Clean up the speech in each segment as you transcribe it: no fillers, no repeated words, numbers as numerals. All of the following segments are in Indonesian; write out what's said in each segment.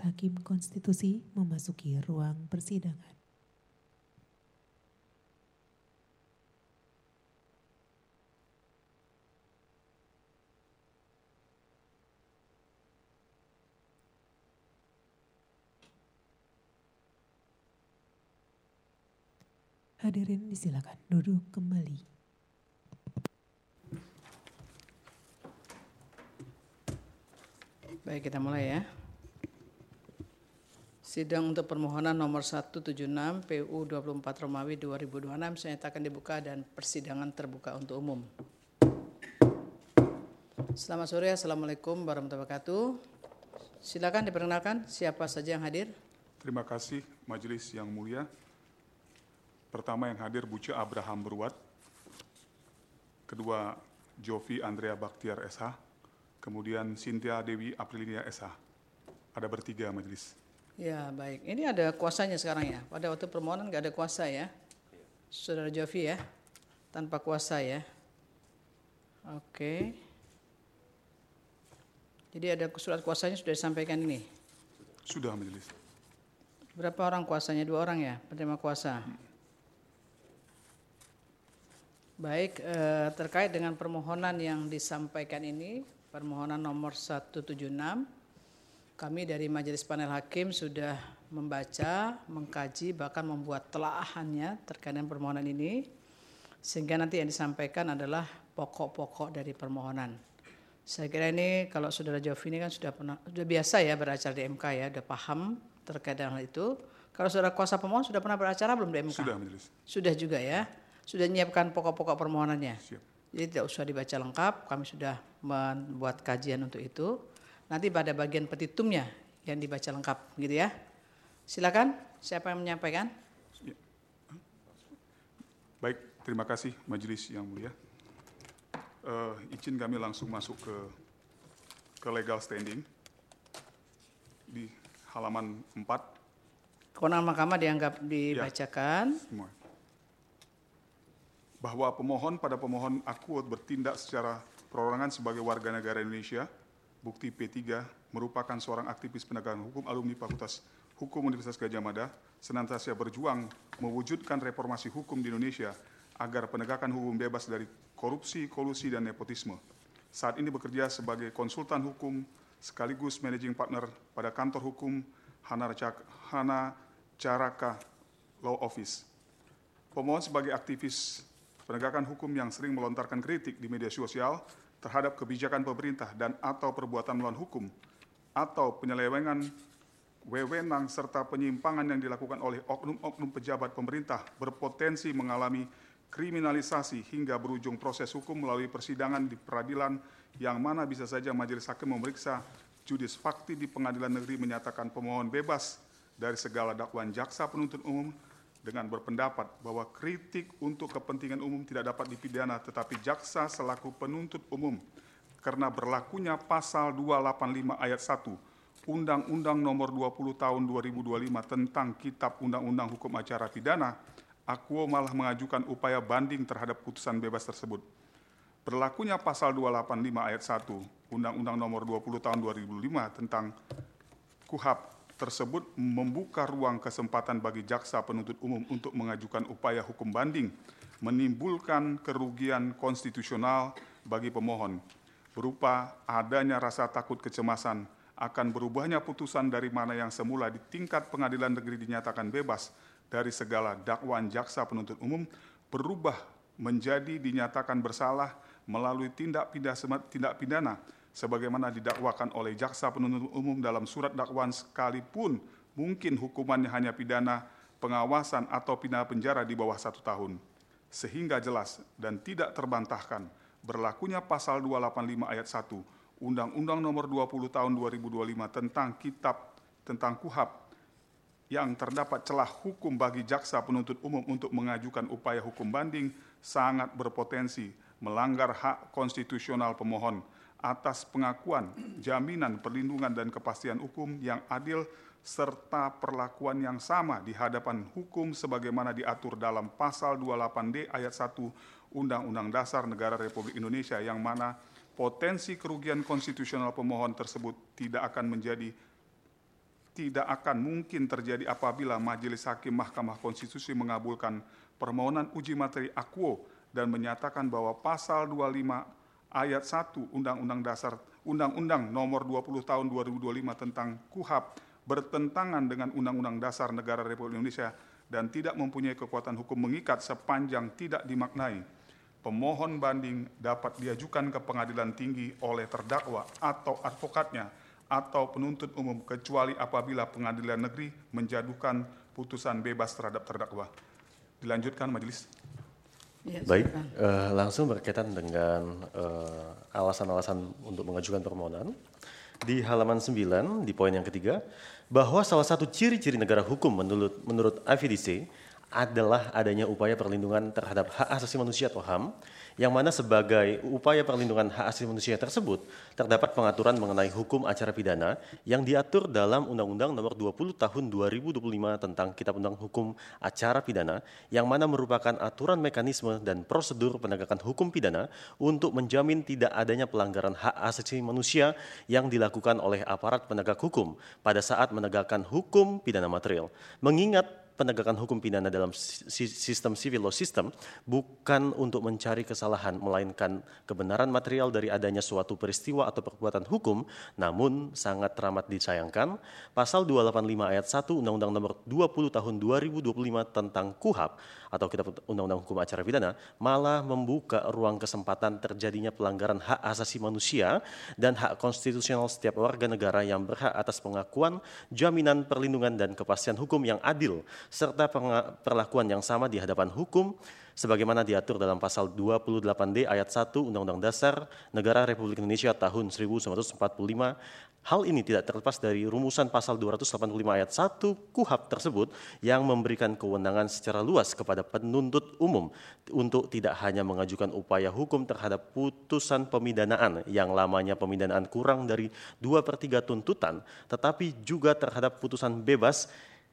Hakim Konstitusi memasuki ruang persidangan. Hadirin disilakan duduk kembali. Baik, kita mulai ya. Sidang untuk permohonan nomor 176 PU 24 Romawi 2026 saya nyatakan dibuka dan persidangan terbuka untuk umum. Selamat sore, Assalamualaikum warahmatullahi wabarakatuh. Silakan diperkenalkan siapa saja yang hadir. Terima kasih Majelis yang mulia. Pertama yang hadir Buce Abraham Berwat. Kedua Jovi Andrea Baktiar SH. Kemudian Cynthia Dewi Aprilinia SH. Ada bertiga majelis. Ya baik, ini ada kuasanya sekarang ya. Pada waktu permohonan nggak ada kuasa ya. Saudara Jovi ya, tanpa kuasa ya. Oke. Jadi ada surat kuasanya sudah disampaikan ini. Sudah majelis. Berapa orang kuasanya? 2 orang ya, penerima kuasa. Baik, terkait dengan permohonan yang disampaikan ini, permohonan nomor 176, kami dari Majelis Panel Hakim sudah membaca, mengkaji, bahkan membuat telaahannya terkait dengan permohonan ini, sehingga nanti yang disampaikan adalah pokok-pokok dari permohonan. Saya kira ini kalau saudara Jovi ini kan sudah biasa ya beracara di MK ya, sudah paham terkait dengan hal itu. Kalau saudara kuasa pemohon sudah pernah beracara belum di MK? Sudah majelis. Sudah juga ya. Sudah menyiapkan pokok-pokok permohonannya. Siap. Jadi tidak usah dibaca lengkap, kami sudah membuat kajian untuk itu. Nanti pada bagian petitumnya yang dibaca lengkap, gitu ya. Silakan, siapa yang menyampaikan? Baik, terima kasih Majelis yang mulia. Izin kami langsung masuk ke legal standing di halaman 4. Kewenangan mahkamah dianggap dibacakan. Semua. Bahwa pemohon pada pemohon akuo bertindak secara perorangan sebagai warga negara Indonesia, bukti P3, merupakan seorang aktivis penegakan hukum alumni Fakultas Hukum Universitas Gadjah Mada, senantiasa berjuang mewujudkan reformasi hukum di Indonesia agar penegakan hukum bebas dari korupsi, kolusi, dan nepotisme. Saat ini bekerja sebagai konsultan hukum sekaligus managing partner pada kantor hukum Hana Caraka Law Office. Pemohon sebagai aktivis penegakan hukum yang sering melontarkan kritik di media sosial terhadap kebijakan pemerintah dan atau perbuatan melawan hukum atau penyelewengan wewenang serta penyimpangan yang dilakukan oleh oknum-oknum pejabat pemerintah berpotensi mengalami kriminalisasi hingga berujung proses hukum melalui persidangan di peradilan yang mana bisa saja majelis hakim memeriksa judis fakti di pengadilan negeri menyatakan pemohon bebas dari segala dakwaan jaksa penuntut umum dengan berpendapat bahwa kritik untuk kepentingan umum tidak dapat dipidana tetapi jaksa selaku penuntut umum karena berlakunya pasal 285 ayat 1 Undang-Undang Nomor 20 Tahun 2025 tentang Kitab Undang-Undang Hukum Acara Pidana, akuo malah mengajukan upaya banding terhadap putusan bebas tersebut. Berlakunya pasal 285 ayat 1 Undang-Undang Nomor 20 Tahun 2005 tentang KUHP tersebut membuka ruang kesempatan bagi jaksa penuntut umum untuk mengajukan upaya hukum banding, menimbulkan kerugian konstitusional bagi pemohon, berupa adanya rasa takut kecemasan akan berubahnya putusan dari mana yang semula di tingkat pengadilan negeri dinyatakan bebas dari segala dakwaan jaksa penuntut umum, berubah menjadi dinyatakan bersalah melalui tindak pidana sebagaimana didakwakan oleh jaksa penuntut umum dalam surat dakwaan sekalipun mungkin hukumannya hanya pidana pengawasan atau pidana penjara di bawah 1 tahun. Sehingga jelas dan tidak terbantahkan berlakunya pasal 285 ayat 1 Undang-Undang Nomor 20 Tahun 2025 tentang KUHP yang terdapat celah hukum bagi jaksa penuntut umum untuk mengajukan upaya hukum banding sangat berpotensi melanggar hak konstitusional pemohon atas pengakuan, jaminan, perlindungan, dan kepastian hukum yang adil serta perlakuan yang sama di hadapan hukum sebagaimana diatur dalam pasal 28D ayat 1 Undang-Undang Dasar Negara Republik Indonesia yang mana potensi kerugian konstitusional pemohon tersebut tidak akan menjadi tidak akan mungkin terjadi apabila Majelis Hakim Mahkamah Konstitusi mengabulkan permohonan uji materi akuo dan menyatakan bahwa pasal 25 ayat 1 Undang-Undang Nomor 20 Tahun 2025 tentang KUHAP bertentangan dengan Undang-Undang Dasar Negara Republik Indonesia dan tidak mempunyai kekuatan hukum mengikat sepanjang tidak dimaknai. Pemohon banding dapat diajukan ke pengadilan tinggi oleh terdakwa atau advokatnya atau penuntut umum kecuali apabila pengadilan negeri menjatuhkan putusan bebas terhadap terdakwa. Dilanjutkan majelis. Ya, baik, langsung berkaitan dengan alasan-alasan untuk mengajukan permohonan. Di halaman 9, di poin yang ketiga, bahwa salah satu ciri-ciri negara hukum menurut AFDC adalah adanya upaya perlindungan terhadap hak asasi manusia atau HAM, yang mana sebagai upaya perlindungan hak asasi manusia tersebut terdapat pengaturan mengenai hukum acara pidana yang diatur dalam Undang-Undang Nomor 20 Tahun 2025 tentang Kitab Undang Hukum Acara Pidana, yang mana merupakan aturan mekanisme dan prosedur penegakan hukum pidana untuk menjamin tidak adanya pelanggaran hak asasi manusia yang dilakukan oleh aparat penegak hukum pada saat menegakkan hukum pidana material. Mengingat penegakan hukum pidana dalam sistem civil law system bukan untuk mencari kesalahan, melainkan kebenaran material dari adanya suatu peristiwa atau perbuatan hukum, namun sangat teramat disayangkan, pasal 285 ayat 1 Undang-Undang Nomor 20 Tahun 2025 tentang KUHAP atau Kitab Undang-Undang Hukum Acara Pidana malah membuka ruang kesempatan terjadinya pelanggaran hak asasi manusia dan hak konstitusional setiap warga negara yang berhak atas pengakuan, jaminan perlindungan dan kepastian hukum yang adil serta perlakuan yang sama di hadapan hukum sebagaimana diatur dalam pasal 28D ayat 1 Undang-Undang Dasar Negara Republik Indonesia tahun 1945. Hal ini tidak terlepas dari rumusan pasal 285 ayat 1 KUHAP tersebut yang memberikan kewenangan secara luas kepada penuntut umum untuk tidak hanya mengajukan upaya hukum terhadap putusan pemidanaan yang lamanya pemidanaan kurang dari 2/3 tuntutan, tetapi juga terhadap putusan bebas.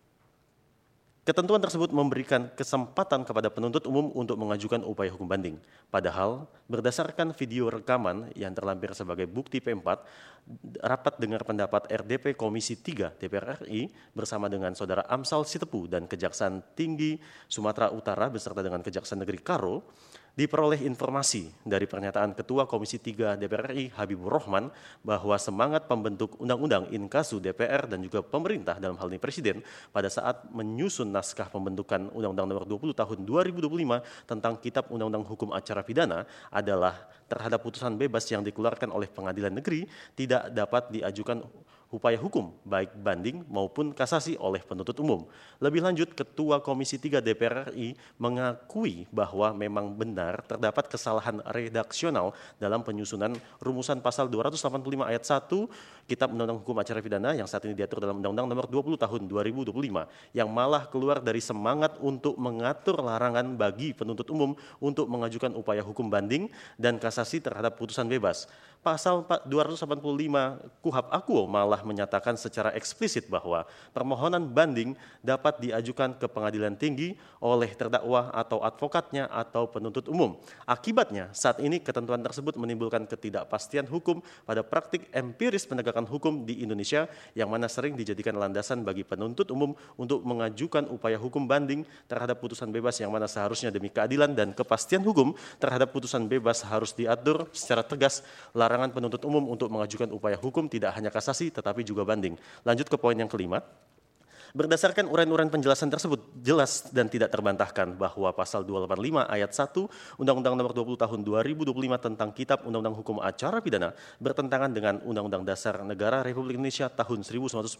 Ketentuan tersebut memberikan kesempatan kepada penuntut umum untuk mengajukan upaya hukum banding. Padahal, berdasarkan video rekaman yang terlampir sebagai bukti P4, rapat dengar pendapat RDP Komisi 3 DPR RI bersama dengan Saudara Amsal Sitepu dan Kejaksaan Tinggi Sumatera Utara beserta dengan Kejaksaan Negeri Karo, diperoleh informasi dari pernyataan Ketua Komisi 3 DPR RI Habibur Rahman bahwa semangat pembentuk undang-undang inkasu DPR dan juga pemerintah dalam hal ini Presiden pada saat menyusun naskah pembentukan Undang-Undang Nomor 20 Tahun 2025 tentang Kitab Undang-Undang Hukum Acara Pidana adalah terhadap putusan bebas yang dikeluarkan oleh pengadilan negeri tidak dapat diajukan upaya hukum, baik banding maupun kasasi oleh penuntut umum. Lebih lanjut, Ketua Komisi 3 DPR RI mengakui bahwa memang benar terdapat kesalahan redaksional dalam penyusunan rumusan pasal 285 ayat 1 Kitab Undang-Undang Hukum Acara Pidana yang saat ini diatur dalam Undang-Undang Nomor 20 Tahun 2025 yang malah keluar dari semangat untuk mengatur larangan bagi penuntut umum untuk mengajukan upaya hukum banding dan kasasi terhadap putusan bebas. Pasal 285 KUHAP akuo malah menyatakan secara eksplisit bahwa permohonan banding dapat diajukan ke pengadilan tinggi oleh terdakwa atau advokatnya atau penuntut umum. Akibatnya, saat ini ketentuan tersebut menimbulkan ketidakpastian hukum pada praktik empiris penegakan hukum di Indonesia yang mana sering dijadikan landasan bagi penuntut umum untuk mengajukan upaya hukum banding terhadap putusan bebas yang mana seharusnya demi keadilan dan kepastian hukum terhadap putusan bebas harus diatur secara tegas larangan penuntut umum untuk mengajukan upaya hukum tidak hanya kasasi tetapi juga banding. Lanjut ke poin yang kelima. Berdasarkan uraian-uraian penjelasan tersebut, jelas dan tidak terbantahkan bahwa pasal 285 ayat 1 Undang-Undang Nomor 20 Tahun 2025 tentang Kitab Undang-Undang Hukum Acara Pidana bertentangan dengan Undang-Undang Dasar Negara Republik Indonesia tahun 1945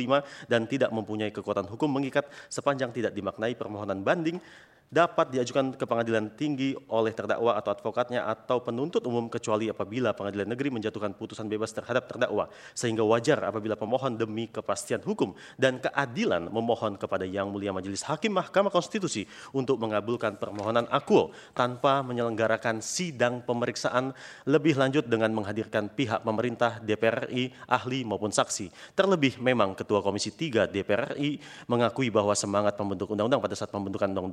dan tidak mempunyai kekuatan hukum mengikat sepanjang tidak dimaknai permohonan banding dapat diajukan ke pengadilan tinggi oleh terdakwa atau advokatnya atau penuntut umum kecuali apabila pengadilan negeri menjatuhkan putusan bebas terhadap terdakwa, sehingga wajar apabila pemohon demi kepastian hukum dan keadilan memohon kepada Yang Mulia Majelis Hakim Mahkamah Konstitusi untuk mengabulkan permohonan akuo tanpa menyelenggarakan sidang pemeriksaan lebih lanjut dengan menghadirkan pihak pemerintah, DPR RI, ahli maupun saksi. Terlebih memang Ketua Komisi 3 DPR RI mengakui bahwa semangat pembentuk undang-undang pada saat pembentukan Undang-Undang Nomor 20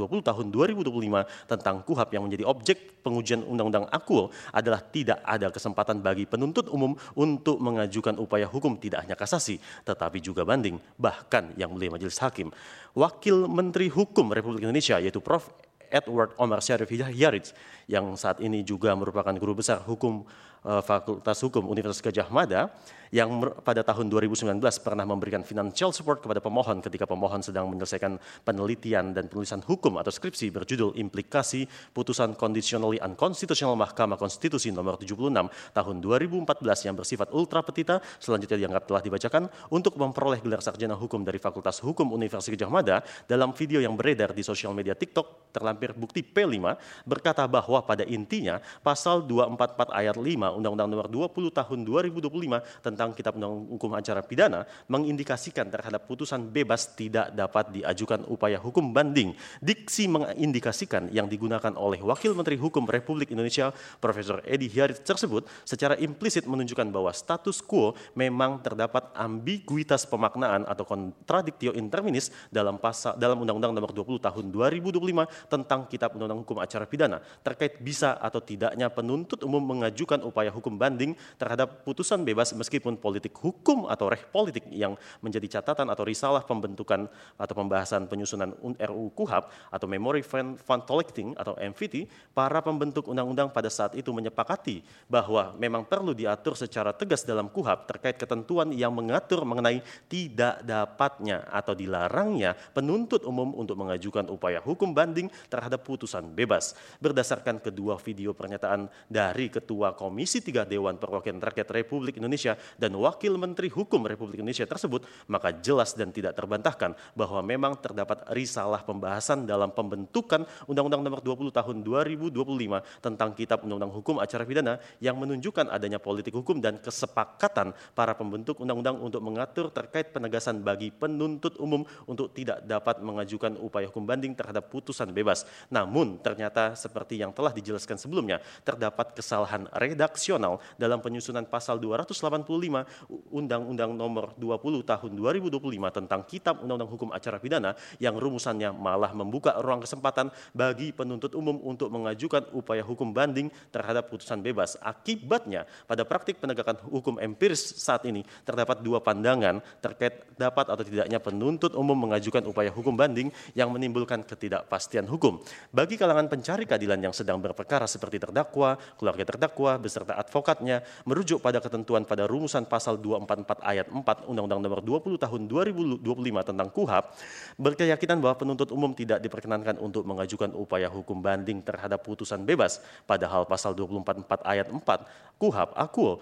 20 tahun 2025 tentang KUHP yang menjadi objek pengujian Undang-Undang Akuo adalah tidak ada kesempatan bagi penuntut umum untuk mengajukan upaya hukum tidak hanya kasasi, tetapi juga banding. Bahkan yang mulia Majelis Hakim, Wakil Menteri Hukum Republik Indonesia yaitu Prof. Edward Omar Syarif Hidayat yang saat ini juga merupakan guru besar hukum Fakultas Hukum Universitas Gadjah Mada yang pada tahun 2019 pernah memberikan financial support kepada pemohon ketika pemohon sedang menyelesaikan penelitian dan penulisan hukum atau skripsi berjudul Implikasi Putusan Conditionally Unconstitutional Mahkamah Konstitusi nomor 76 tahun 2014 yang bersifat ultra petita, selanjutnya dianggap telah dibacakan untuk memperoleh gelar sarjana hukum dari Fakultas Hukum Universitas Gadjah Mada. Dalam video yang beredar di sosial media TikTok terlampir bukti P5 berkata bahwa pada intinya pasal 244 ayat 5 Undang-Undang Nomor 20 Tahun 2025 tentang Kitab Undang Hukum Acara Pidana mengindikasikan terhadap putusan bebas tidak dapat diajukan upaya hukum banding. Diksi mengindikasikan yang digunakan oleh Wakil Menteri Hukum Republik Indonesia Profesor Edi Hiarit tersebut secara implisit menunjukkan bahwa status quo memang terdapat ambiguitas pemaknaan atau contradictio interminis dalam Undang-Undang Nomor 20 Tahun 2025 tentang Kitab Undang-Undang Hukum Acara Pidana terkait bisa atau tidaknya penuntut umum mengajukan upaya hukum banding terhadap putusan bebas meskipun politik hukum atau reh politik yang menjadi catatan atau risalah pembentukan atau pembahasan penyusunan RUU KUHP atau Memory Fund Collecting atau MFT, para pembentuk undang-undang pada saat itu menyepakati bahwa memang perlu diatur secara tegas dalam KUHP terkait ketentuan yang mengatur mengenai tidak dapatnya atau dilarangnya penuntut umum untuk mengajukan upaya hukum banding terhadap putusan bebas. Berdasarkan kedua video pernyataan dari Ketua Komisi 3 Dewan Perwakilan Rakyat Republik Indonesia dan Wakil Menteri Hukum Republik Indonesia tersebut, maka jelas dan tidak terbantahkan bahwa memang terdapat risalah pembahasan dalam pembentukan Undang-Undang Nomor 20 Tahun 2025 tentang Kitab Undang-Undang Hukum Acara Pidana yang menunjukkan adanya politik hukum dan kesepakatan para pembentuk undang-undang untuk mengatur terkait penegasan bagi penuntut umum untuk tidak dapat mengajukan upaya hukum banding terhadap putusan bebas. Namun ternyata seperti yang telah dijelaskan sebelumnya, terdapat kesalahan redaksional dalam penyusunan pasal 285 Undang-Undang Nomor 20 Tahun 2025 tentang Kitab Undang-Undang Hukum Acara Pidana yang rumusannya malah membuka ruang kesempatan bagi penuntut umum untuk mengajukan upaya hukum banding terhadap putusan bebas. Akibatnya, pada praktik penegakan hukum empiris saat ini terdapat dua pandangan terkait dapat atau tidaknya penuntut umum mengajukan upaya hukum banding yang menimbulkan ketidakpastian hukum. Bagi kalangan pencari keadilan yang sedang berperkara seperti terdakwa, keluarga terdakwa, beserta advokatnya, merujuk pada ketentuan pada rumusan pasal 244 ayat 4 Undang-Undang Nomor 20 Tahun 2025 tentang KUHP, berkeyakinan bahwa penuntut umum tidak diperkenankan untuk mengajukan upaya hukum banding terhadap putusan bebas. Padahal pasal 244 ayat 4 KUHP Akuo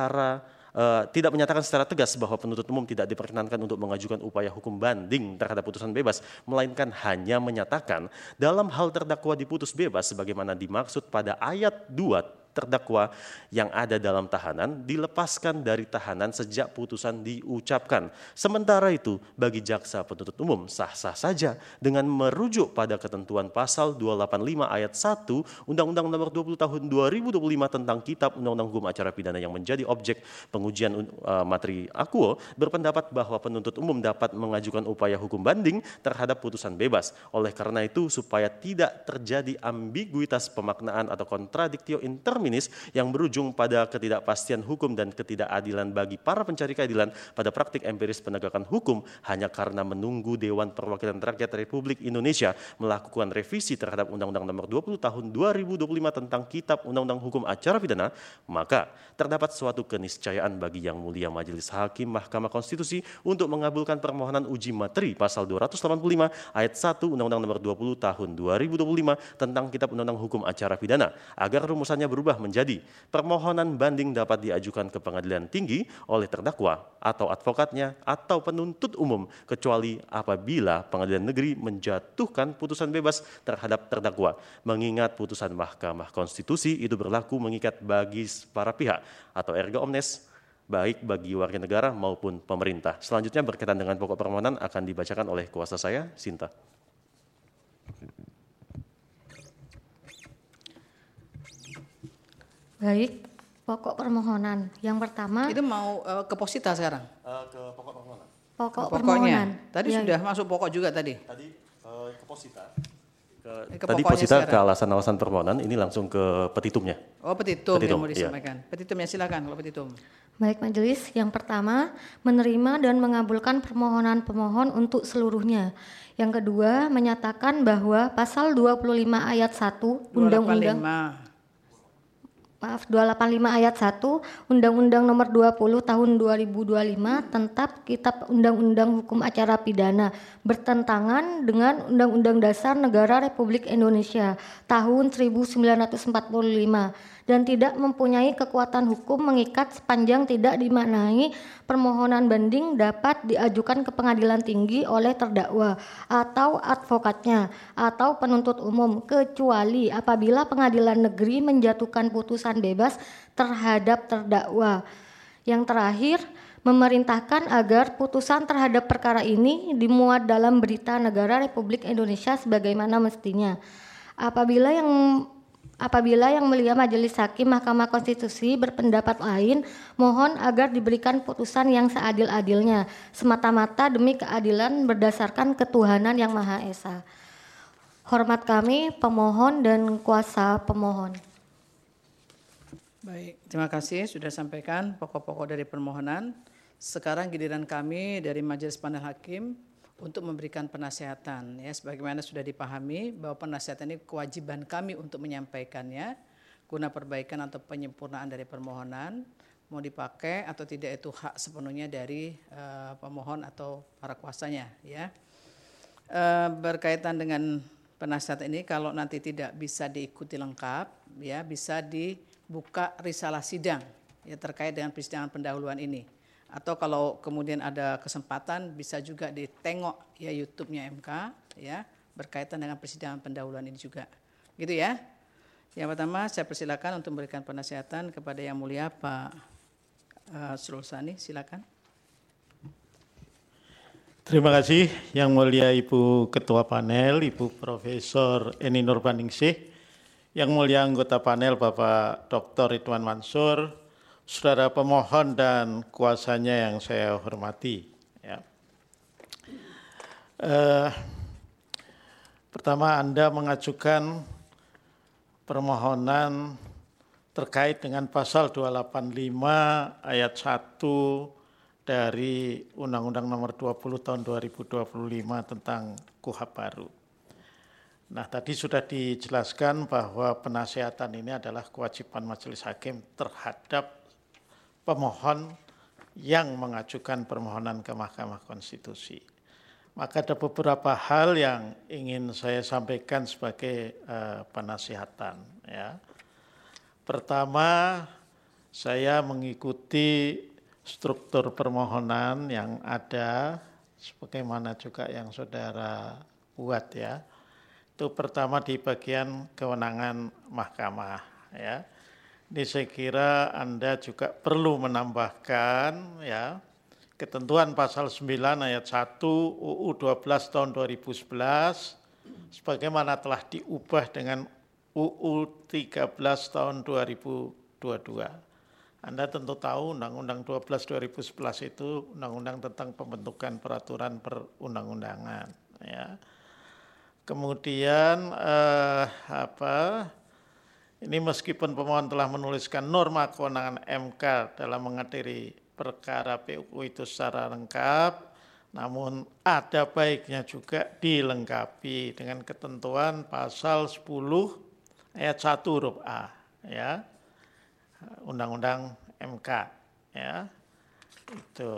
tidak menyatakan secara tegas bahwa penuntut umum tidak diperkenankan untuk mengajukan upaya hukum banding terhadap putusan bebas, melainkan hanya menyatakan dalam hal terdakwa diputus bebas sebagaimana dimaksud pada ayat 2 terdakwa yang ada dalam tahanan dilepaskan dari tahanan sejak putusan diucapkan. Sementara itu, bagi jaksa penuntut umum sah-sah saja dengan merujuk pada ketentuan pasal 285 ayat 1 Undang-Undang Nomor 20 Tahun 2025 tentang Kitab Undang-Undang Hukum Acara Pidana yang menjadi objek pengujian materi Akuo, berpendapat bahwa penuntut umum dapat mengajukan upaya hukum banding terhadap putusan bebas. Oleh karena itu, supaya tidak terjadi ambiguitas pemaknaan atau contradictio interminis yang berujung pada ketidakpastian hukum dan ketidakadilan bagi para pencari keadilan pada praktik empiris penegakan hukum hanya karena menunggu Dewan Perwakilan Rakyat Republik Indonesia melakukan revisi terhadap Undang-Undang Nomor 20 Tahun 2025 tentang Kitab Undang-Undang Hukum Acara Pidana, maka terdapat suatu keniscayaan bagi Yang Mulia Majelis Hakim Mahkamah Konstitusi untuk mengabulkan permohonan uji materi pasal 285 ayat 1 Undang-Undang Nomor 20 Tahun 2025 tentang Kitab Undang-Undang Hukum Acara Pidana agar rumusannya berubah menjadi permohonan banding dapat diajukan ke pengadilan tinggi oleh terdakwa atau advokatnya atau penuntut umum kecuali apabila pengadilan negeri menjatuhkan putusan bebas terhadap terdakwa. Mengingat putusan Mahkamah Konstitusi itu berlaku mengikat bagi para pihak atau erga omnes baik bagi warga negara maupun pemerintah. Selanjutnya berkaitan dengan pokok permohonan akan dibacakan oleh kuasa saya, Sinta. Baik, pokok permohonan. Yang pertama Itu mau ke posita sekarang? Ke pokok permohonan. pokok Pokoknya. permohonan. Tadi Ya, sudah masuk pokok juga tadi. Tadi ke posita. Tadi Posita ke alasan-alasan permohonan, ini langsung ke petitumnya. Oh, petitum yang mau iya. disampaikan. Petitumnya silakan kalau petitum. Baik majelis, yang pertama menerima dan mengabulkan permohonan pemohon untuk seluruhnya. Yang kedua menyatakan bahwa pasal 25 ayat 1 Undang-Undang 285 ayat 1 Undang-Undang Nomor 20 Tahun 2025 tentang Kitab Undang-Undang Hukum Acara Pidana bertentangan dengan Undang-Undang Dasar Negara Republik Indonesia tahun 1945 dan tidak mempunyai kekuatan hukum mengikat sepanjang tidak dimaknai permohonan banding dapat diajukan ke pengadilan tinggi oleh terdakwa atau advokatnya atau penuntut umum kecuali apabila pengadilan negeri menjatuhkan putusan bebas terhadap terdakwa. Yang terakhir, memerintahkan agar putusan terhadap perkara ini dimuat dalam berita negara Republik Indonesia sebagaimana mestinya. Apabila yang mulia Majelis Hakim Mahkamah Konstitusi berpendapat lain, mohon agar diberikan putusan yang seadil-adilnya, semata-mata demi keadilan berdasarkan ketuhanan yang Maha Esa. Hormat kami, pemohon dan kuasa pemohon. Baik, terima kasih sudah sampaikan pokok-pokok dari permohonan. Sekarang giliran kami dari Majelis Panel Hakim untuk memberikan penasehatan, ya, sebagaimana sudah dipahami bahwa penasehatan ini kewajiban kami untuk menyampaikannya guna perbaikan atau penyempurnaan dari permohonan, mau dipakai atau tidak itu hak sepenuhnya dari pemohon atau para kuasanya, ya. Berkaitan dengan penasehatan ini, kalau nanti tidak bisa diikuti lengkap, ya, bisa dibuka risalah sidang, ya, terkait dengan persidangan pendahuluan ini. Atau kalau kemudian ada kesempatan bisa juga ditengok ya YouTube-nya MK, ya, berkaitan dengan persidangan pendahuluan ini juga. Gitu ya. Yang pertama saya persilakan untuk memberikan penasihatan kepada Yang Mulia Pak Sulsani, silakan. Terima kasih Yang Mulia Ibu Ketua Panel, Ibu Profesor Eni Nurbaningsih, Yang Mulia Anggota Panel Bapak Dr. Ridwan Mansur, Saudara pemohon dan kuasanya yang saya hormati. Ya. Pertama, Anda mengajukan permohonan terkait dengan pasal 285 ayat 1 dari Undang-Undang Nomor 20 Tahun 2025 tentang KUHP baru. Nah, tadi sudah dijelaskan bahwa penasehatan ini adalah kewajiban Majelis Hakim terhadap pemohon yang mengajukan permohonan ke Mahkamah Konstitusi. Maka ada beberapa hal yang ingin saya sampaikan sebagai penasihatan. Ya. Pertama, saya mengikuti struktur permohonan yang ada, sebagaimana juga yang saudara buat, ya. Itu pertama di bagian kewenangan mahkamah, ya. Ini saya kira Anda juga perlu menambahkan, ya, ketentuan pasal 9 ayat 1 UU 12 tahun 2011 sebagaimana telah diubah dengan UU 13 tahun 2022. Anda tentu tahu Undang-Undang 12 2011 itu undang-undang tentang pembentukan peraturan perundang-undangan, ya. Kemudian ini meskipun pemohon telah menuliskan norma kewenangan MK dalam mengadili perkara PUU itu secara lengkap, namun ada baiknya juga dilengkapi dengan ketentuan pasal 10 ayat 1 huruf A, ya, Undang-Undang MK, ya, itu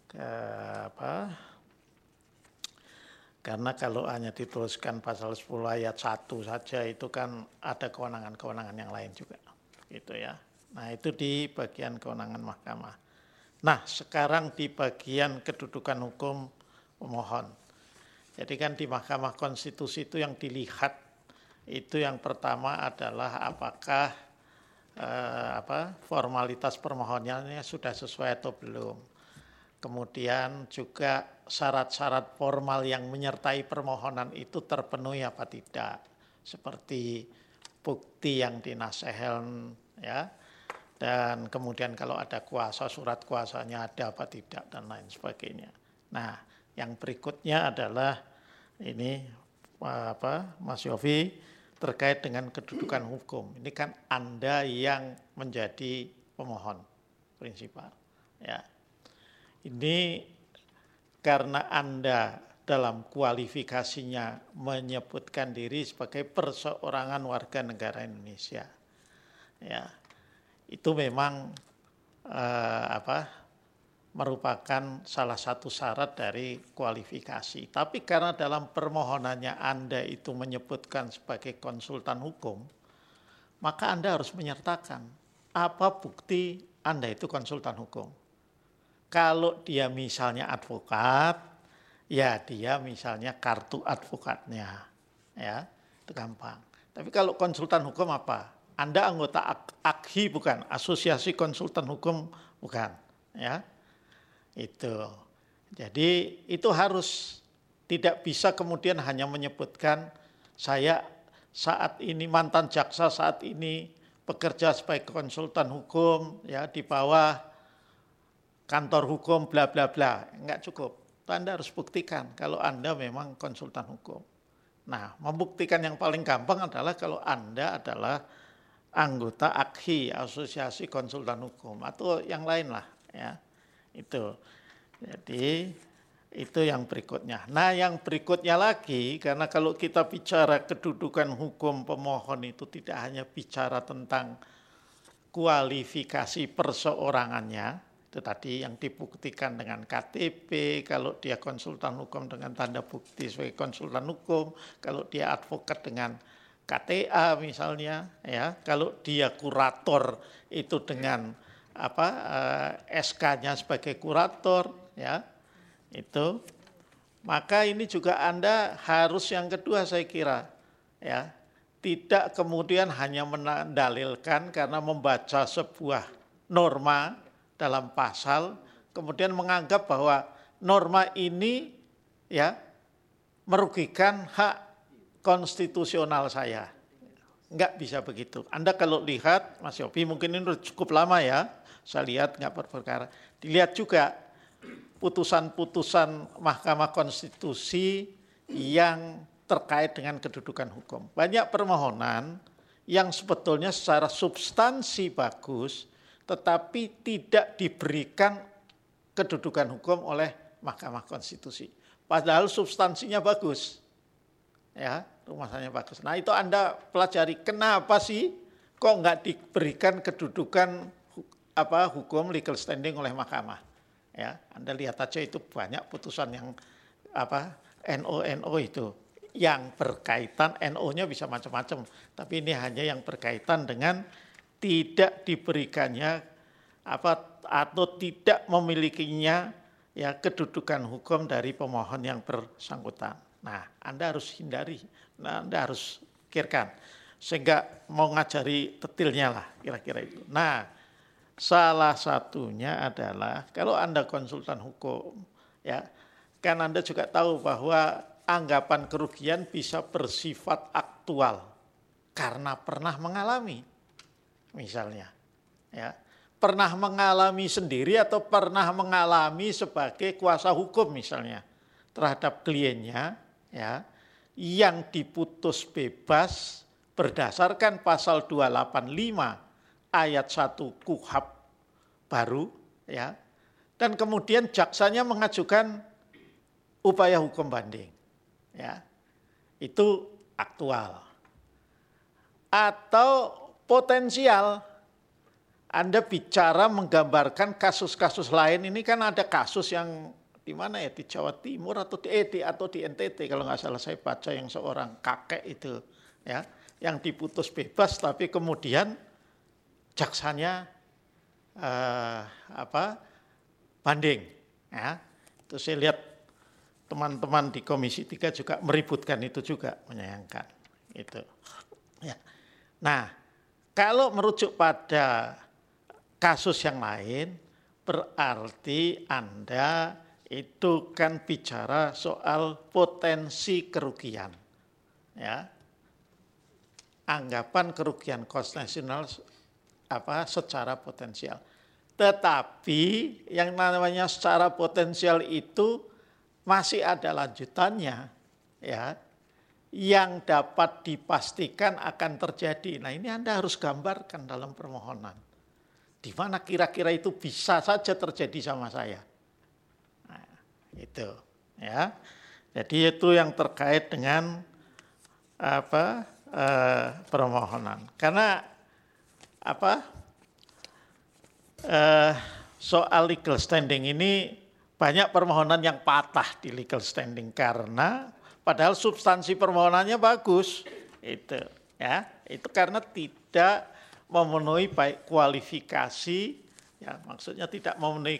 karena kalau hanya dituliskan pasal 10 ayat 1 saja itu kan ada kewenangan-kewenangan yang lain juga. Gitu ya. Nah, itu di bagian kewenangan mahkamah. Nah, sekarang di bagian kedudukan hukum pemohon. Jadi kan di Mahkamah Konstitusi itu yang dilihat itu yang pertama adalah apakah formalitas permohonannya sudah sesuai atau belum. Kemudian juga syarat-syarat formal yang menyertai permohonan itu terpenuhi apa tidak, seperti bukti yang dinasehen, ya, dan kemudian kalau ada kuasa, surat kuasanya ada apa tidak, dan lain sebagainya. Nah, yang berikutnya adalah ini Mas Yofi terkait dengan kedudukan hukum. Ini kan Anda yang menjadi pemohon prinsipal. Ya. Ini karena Anda dalam kualifikasinya menyebutkan diri sebagai perseorangan warga negara Indonesia. Ya. Itu memang merupakan salah satu syarat dari kualifikasi. Tapi karena dalam permohonannya Anda itu menyebutkan sebagai konsultan hukum, maka Anda harus menyertakan apa bukti Anda itu konsultan hukum. Kalau dia misalnya advokat, ya dia misalnya kartu advokatnya, ya itu gampang. Tapi kalau konsultan hukum apa? Anda anggota AKHI bukan, Asosiasi Konsultan Hukum bukan, ya. Itu. Jadi itu harus tidak bisa kemudian hanya menyebutkan saya saat ini mantan jaksa, saat ini bekerja sebagai konsultan hukum ya di bawah kantor hukum bla bla bla. Enggak cukup. Anda harus buktikan kalau Anda memang konsultan hukum. Nah, membuktikan yang paling gampang adalah kalau Anda adalah anggota AKHI, Asosiasi Konsultan Hukum, atau yang lain lah ya. Itu. Jadi itu yang berikutnya. Nah, yang berikutnya lagi, karena kalau kita bicara kedudukan hukum pemohon itu tidak hanya bicara tentang kualifikasi perseorangannya, itu tadi yang dibuktikan dengan KTP, kalau dia konsultan hukum dengan tanda bukti sebagai konsultan hukum, kalau dia advokat dengan KTA misalnya, ya, kalau dia kurator itu dengan SK-nya sebagai kurator, ya, itu, maka ini juga Anda harus yang kedua saya kira, ya, tidak kemudian hanya mendalilkan karena membaca sebuah norma dalam pasal, kemudian menganggap bahwa norma ini, ya, merugikan hak konstitusional saya. Enggak bisa begitu. Anda kalau lihat, Mas Yofi mungkin ini cukup lama ya, saya lihat enggak berperkara. Dilihat juga putusan-putusan Mahkamah Konstitusi yang terkait dengan kedudukan hukum. Banyak permohonan yang sebetulnya secara substansi bagus, tetapi tidak diberikan kedudukan hukum oleh Mahkamah Konstitusi. Padahal substansinya bagus. Ya, rumasannya bagus. Nah, itu Anda pelajari kenapa sih kok enggak diberikan kedudukan hukum legal standing oleh mahkamah. Ya, Anda lihat aja itu banyak putusan yang NO itu yang berkaitan, NO-nya bisa macam-macam, tapi ini hanya yang berkaitan dengan tidak diberikannya atau tidak memilikinya ya kedudukan hukum dari pemohon yang bersangkutan. Nah, Anda harus hindari, Anda harus pikirkan sehingga mau ngajari detailnya lah kira-kira itu. Nah, salah satunya adalah kalau Anda konsultan hukum, ya kan Anda juga tahu bahwa anggapan kerugian bisa bersifat aktual karena pernah mengalami, misalnya, ya pernah mengalami sendiri atau pernah mengalami sebagai kuasa hukum misalnya terhadap kliennya, ya yang diputus bebas berdasarkan pasal 285 ayat 1 KUHP baru, ya, dan kemudian jaksanya mengajukan upaya hukum banding, ya, itu aktual. Atau potensial, Anda bicara menggambarkan kasus-kasus lain, ini kan ada kasus yang di mana ya, di Jawa Timur atau di NTT kalau nggak salah saya baca, yang seorang kakek itu, ya, yang diputus bebas tapi kemudian jaksanya banding, ya. Itu saya lihat teman-teman di Komisi 3 juga meributkan itu juga, menyayangkan itu. Ya. Nah, kalau merujuk pada kasus yang lain, berarti Anda itu kan bicara soal potensi kerugian, ya. Anggapan kerugian konstitusional secara potensial. Tetapi yang namanya secara potensial itu masih ada lanjutannya, ya, yang dapat dipastikan akan terjadi. Nah, ini Anda harus gambarkan dalam permohonan. Di mana kira-kira itu bisa saja terjadi sama saya. Nah, itu ya. Jadi itu yang terkait dengan permohonan. Karena soal legal standing ini banyak permohonan yang patah di legal standing karena padahal substansi permohonannya bagus. Itu ya, itu karena tidak memenuhi baik kualifikasi, ya maksudnya tidak memenuhi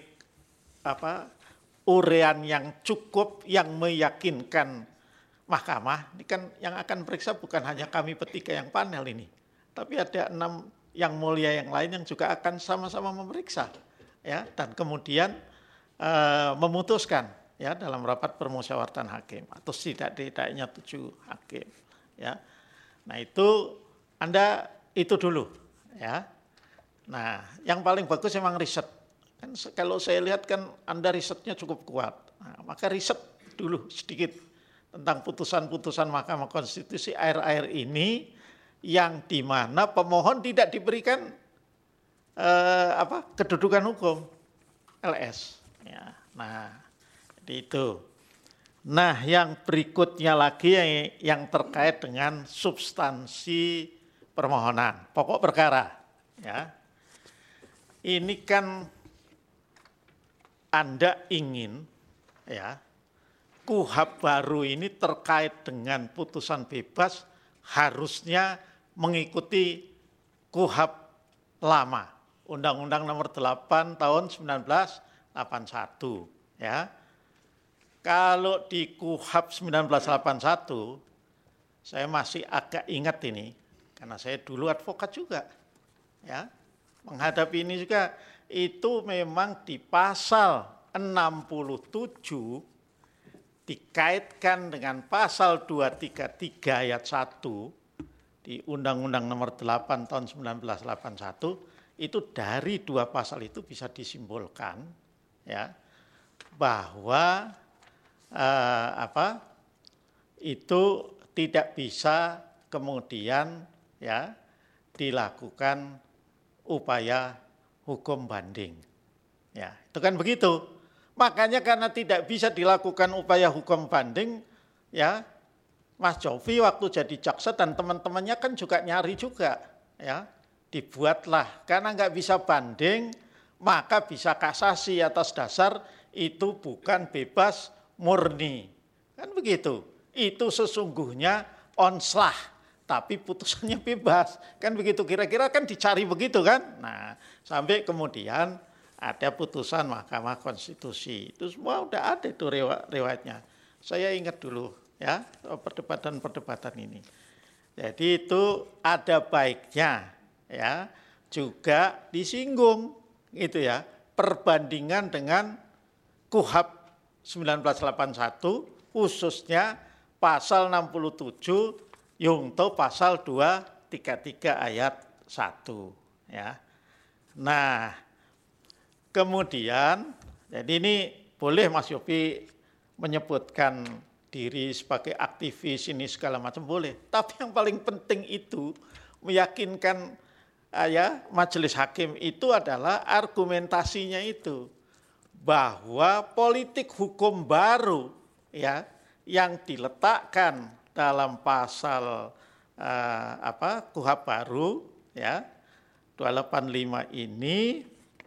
urean yang cukup yang meyakinkan mahkamah. Ini kan yang akan periksa bukan hanya kami bertiga yang panel ini, tapi ada 6 yang mulia yang lain yang juga akan sama-sama memeriksa, ya, dan kemudian memutuskan, ya, dalam rapat permusyawaratan hakim atau tidak-tidaknya 7 hakim, ya. Nah itu Anda itu dulu, ya. Nah yang paling bagus memang riset. Kan kalau saya lihat kan Anda risetnya cukup kuat, nah, maka riset dulu sedikit tentang putusan-putusan Mahkamah Konstitusi akhir-akhir ini yang di mana pemohon tidak diberikan kedudukan hukum LS. Ya, nah jadi itu. Nah yang berikutnya lagi yang terkait dengan substansi permohonan, pokok perkara. Ya, ini kan Anda ingin, ya, KUHAP baru ini terkait dengan putusan bebas harusnya mengikuti KUHAP lama, Undang-Undang Nomor 8 Tahun 1981, ya. Kalau di KUHAP 1981 saya masih agak ingat ini karena saya dulu advokat juga, ya. Menghadapi ini juga itu memang di pasal 67 dikaitkan dengan pasal 233 ayat 1 di Undang-Undang Nomor 8 Tahun 1981, itu dari 2 pasal itu bisa disimbolkan, ya, bahwa itu tidak bisa kemudian, ya, dilakukan upaya hukum banding. Ya, itu kan begitu. Makanya karena tidak bisa dilakukan upaya hukum banding, ya, Mas Jovi waktu jadi jaksa dan teman-temannya kan juga nyari juga, ya, dibuatlah karena nggak bisa banding, maka bisa kasasi atas dasar itu bukan bebas murni, kan begitu. Itu sesungguhnya onslah, tapi putusannya bebas, kan begitu kira-kira kan dicari begitu kan. Nah, sampai kemudian ada putusan Mahkamah Konstitusi, itu semua udah ada itu riwayatnya. Saya ingat dulu, ya, perdebatan-perdebatan ini. Jadi itu ada baiknya, ya, juga disinggung gitu, ya, perbandingan dengan KUHAP 1981 khususnya pasal 67 Yungto pasal 233 ayat 1, ya. Nah, kemudian jadi ini boleh Mas Yopi menyebutkan diri sebagai aktivis ini segala macam boleh, tapi yang paling penting itu meyakinkan ya majelis hakim itu adalah argumentasinya itu bahwa politik hukum baru, ya, yang diletakkan dalam pasal KUHAP baru, ya, 285 ini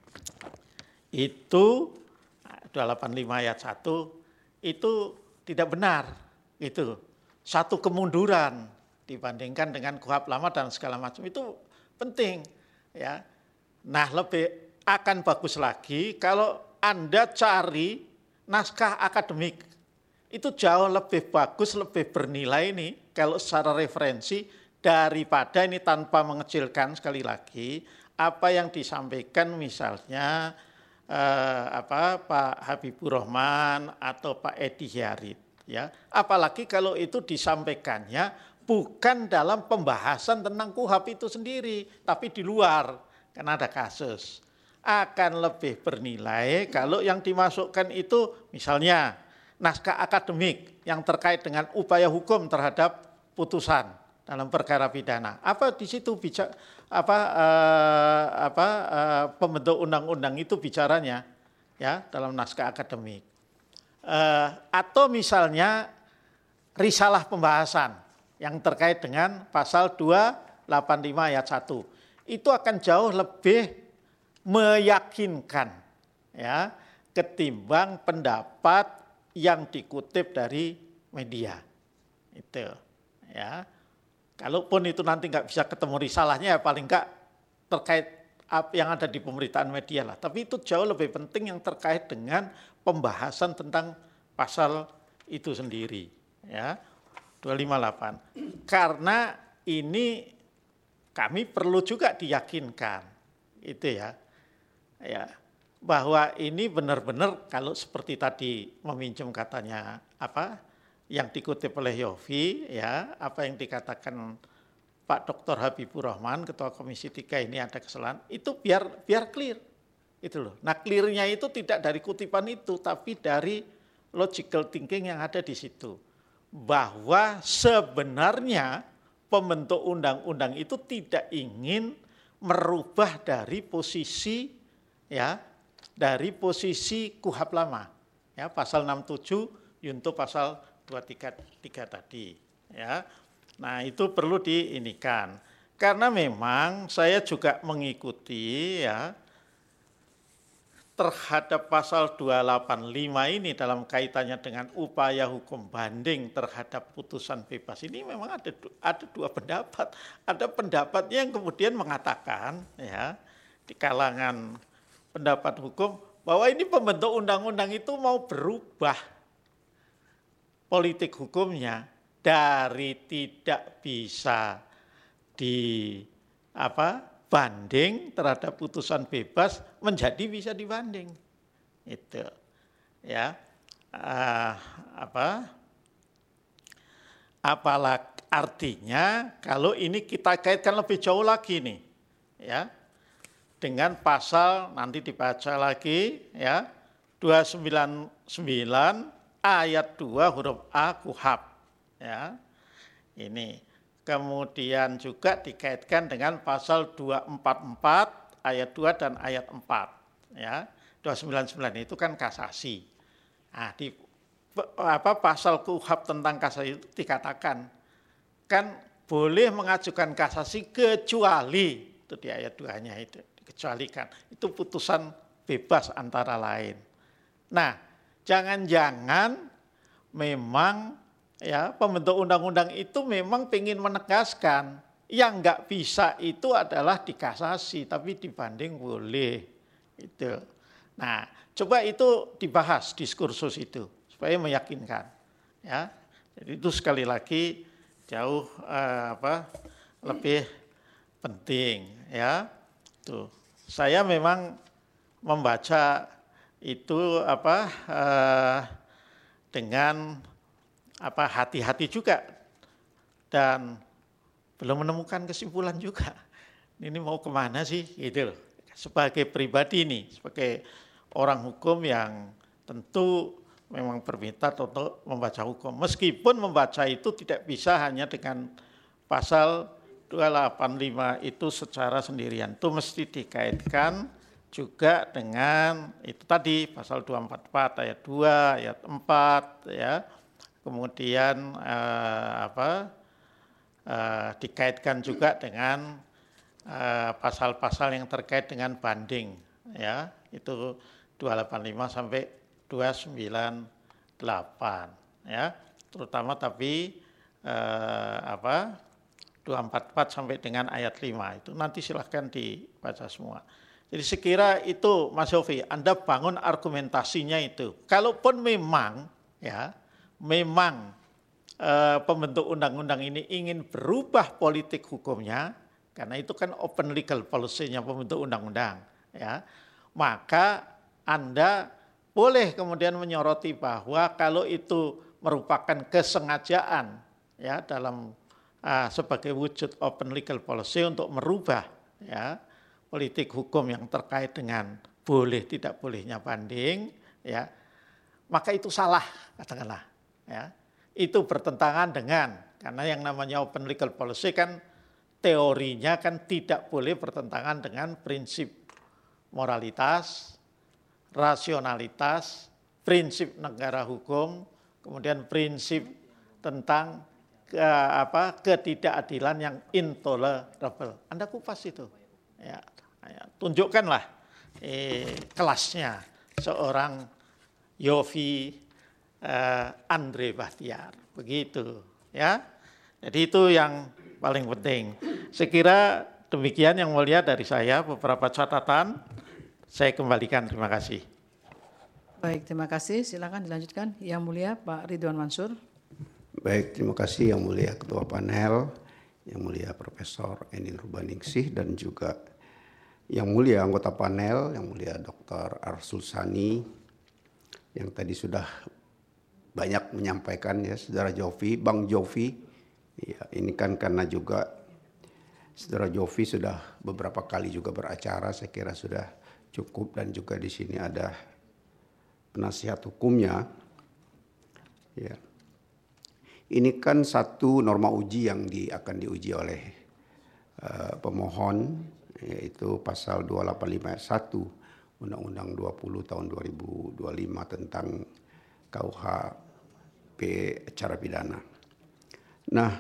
itu 285 ayat 1 itu tidak benar, itu satu kemunduran dibandingkan dengan KUHAP lama dan segala macam, itu penting, ya. Nah, lebih akan bagus lagi kalau Anda cari naskah akademik, itu jauh lebih bagus, lebih bernilai ini kalau secara referensi daripada ini tanpa mengecilkan sekali lagi apa yang disampaikan misalnya Pak Habibur Rahman atau Pak Edi Hyarit, ya. Apalagi kalau itu disampaikannya bukan dalam pembahasan tentang KUHAP itu sendiri, tapi di luar, karena ada kasus. Akan lebih bernilai kalau yang dimasukkan itu misalnya naskah akademik yang terkait dengan upaya hukum terhadap putusan dalam perkara pidana. Apa di situ pembentuk undang-undang itu bicaranya ya dalam naskah akademik. Atau misalnya risalah pembahasan yang terkait dengan pasal 285 ayat 1. Itu akan jauh lebih meyakinkan ya ketimbang pendapat yang dikutip dari media. Itu ya. Kalaupun itu nanti nggak bisa ketemu risalahnya ya paling nggak terkait yang ada di pemberitaan media lah. Tapi itu jauh lebih penting yang terkait dengan pembahasan tentang pasal itu sendiri. Ya, 258. Karena ini kami perlu juga diyakinkan, itu ya, bahwa ini benar-benar kalau seperti tadi meminjam katanya yang dikutip oleh Yofi, ya, apa yang dikatakan Pak Dr. Habibur Rahman, Ketua Komisi 3 ini ada kesalahan, itu biar clear. Itu loh. Nah, clear-nya itu tidak dari kutipan itu, tapi dari logical thinking yang ada di situ. Bahwa sebenarnya pembentuk undang-undang itu tidak ingin merubah dari posisi KUHP lama. Ya, pasal 67 junto pasal 233 tadi, ya. Nah, itu perlu diinikan. Karena memang saya juga mengikuti ya terhadap pasal 285 ini dalam kaitannya dengan upaya hukum banding terhadap putusan bebas ini memang ada dua pendapat. Ada pendapatnya yang kemudian mengatakan ya di kalangan pendapat hukum bahwa ini pembentuk undang-undang itu mau berubah politik hukumnya dari tidak bisa banding terhadap putusan bebas menjadi bisa dibanding. Itu ya. Apalagi artinya kalau ini kita kaitkan lebih jauh lagi nih ya dengan pasal nanti dibaca lagi ya 299 ayat 2 huruf A KUHP ya. Ini kemudian juga dikaitkan dengan pasal 244 ayat 2 dan ayat 4 ya. 299 itu kan kasasi. Nah, di pasal KUHP tentang kasasi itu dikatakan kan boleh mengajukan kasasi kecuali itu di ayat 2-nya itu dikecualikan. Itu putusan bebas antara lain. Nah, jangan-jangan memang ya pembentuk undang-undang itu memang ingin menegaskan yang nggak bisa itu adalah dikasasi tapi dibanding boleh itu. Nah, coba itu dibahas diskursus itu supaya meyakinkan ya. Jadi itu sekali lagi jauh lebih penting ya. Tuh. Saya memang membaca itu dengan hati-hati juga dan belum menemukan kesimpulan juga. Ini mau kemana sih gitu loh. Sebagai pribadi nih, sebagai orang hukum yang tentu memang berminat untuk membaca hukum. Meskipun membaca itu tidak bisa hanya dengan pasal 285 itu secara sendirian. Itu mesti dikaitkan juga dengan itu tadi pasal 244 ayat 2, ayat 4 ya. Kemudian dikaitkan juga dengan pasal-pasal yang terkait dengan banding ya. Itu 285 sampai 298 ya. Terutama tapi 244 sampai dengan ayat 5 itu nanti silahkan dibaca semua. Jadi sekira itu Mas Yofi, Anda bangun argumentasinya itu. Kalaupun memang pembentuk undang-undang ini ingin berubah politik hukumnya, karena itu kan open legal policy-nya pembentuk undang-undang, ya, maka Anda boleh kemudian menyoroti bahwa kalau itu merupakan kesengajaan, ya, dalam sebagai wujud open legal policy untuk merubah, ya, politik hukum yang terkait dengan boleh tidak bolehnya banding, ya, maka itu salah katakanlah, ya. itu bertentangan dengan, karena yang namanya open legal policy kan teorinya kan tidak boleh bertentangan dengan prinsip moralitas, rasionalitas, prinsip negara hukum, kemudian prinsip tentang ketidakadilan yang intolerable. Anda kupas itu, ya, tunjukkanlah kelasnya seorang Yofi Andre Bahtiar, begitu, ya. Jadi itu yang paling penting. Saya kira demikian yang mulia dari saya, beberapa catatan saya kembalikan. Terima kasih. Baik, terima kasih. Silakan dilanjutkan. Yang mulia Pak Ridwan Mansur. Baik, terima kasih yang mulia Ketua Panel, yang mulia Profesor Eni Nurbaningsih, dan juga yang mulia anggota panel, yang mulia Dr. Arsul Sani, yang tadi sudah banyak menyampaikan, ya, Saudara Jovi, Bang Jovi. Ya, ini kan karena juga Saudara Jovi sudah beberapa kali juga beracara, saya kira sudah cukup, dan juga di sini ada penasihat hukumnya. Ya. Ini kan satu norma uji yang akan diuji oleh pemohon, yaitu pasal 285 ayat 1 Undang-Undang 20 tahun 2025 tentang KUHP acara pidana. Nah,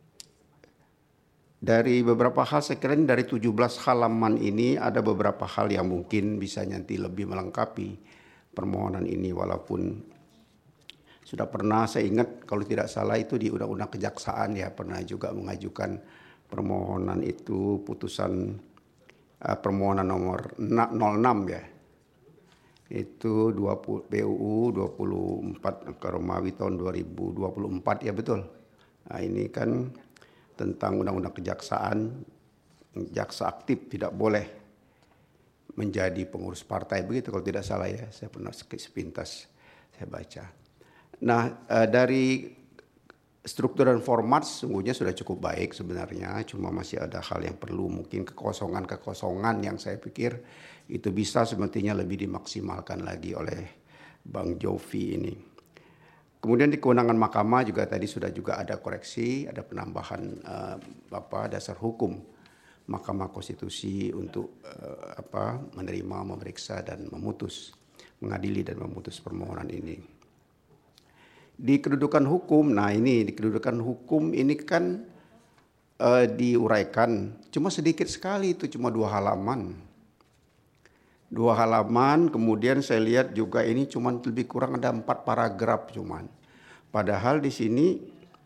dari beberapa hal, saya kira dari 17 halaman ini ada beberapa hal yang mungkin bisa nanti lebih melengkapi permohonan ini, walaupun sudah pernah, saya ingat kalau tidak salah itu di Undang-Undang Kejaksaan, ya, pernah juga mengajukan permohonan itu, putusan permohonan nomor 06, ya. Itu 20 PUU 24 Romawi tahun 2024, ya, betul. Nah, ini kan tentang Undang-Undang Kejaksaan, jaksa aktif tidak boleh menjadi pengurus partai, begitu kalau tidak salah, ya. Saya pernah sepintas saya baca. Nah, dari struktur dan format sungguhnya sudah cukup baik sebenarnya, cuma masih ada hal yang perlu, mungkin kekosongan yang saya pikir itu bisa semestinya lebih dimaksimalkan lagi oleh Bang Jovi ini. Kemudian di kewenangan mahkamah juga tadi sudah juga ada koreksi, ada penambahan dasar hukum Mahkamah Konstitusi untuk menerima, memeriksa, dan mengadili dan memutus permohonan ini. Di kedudukan hukum, nah ini di kedudukan hukum ini kan diuraikan cuma sedikit sekali, itu cuma 2 halaman. 2 halaman, kemudian saya lihat juga ini cuma lebih kurang ada 4 paragraf cuman. Padahal di sini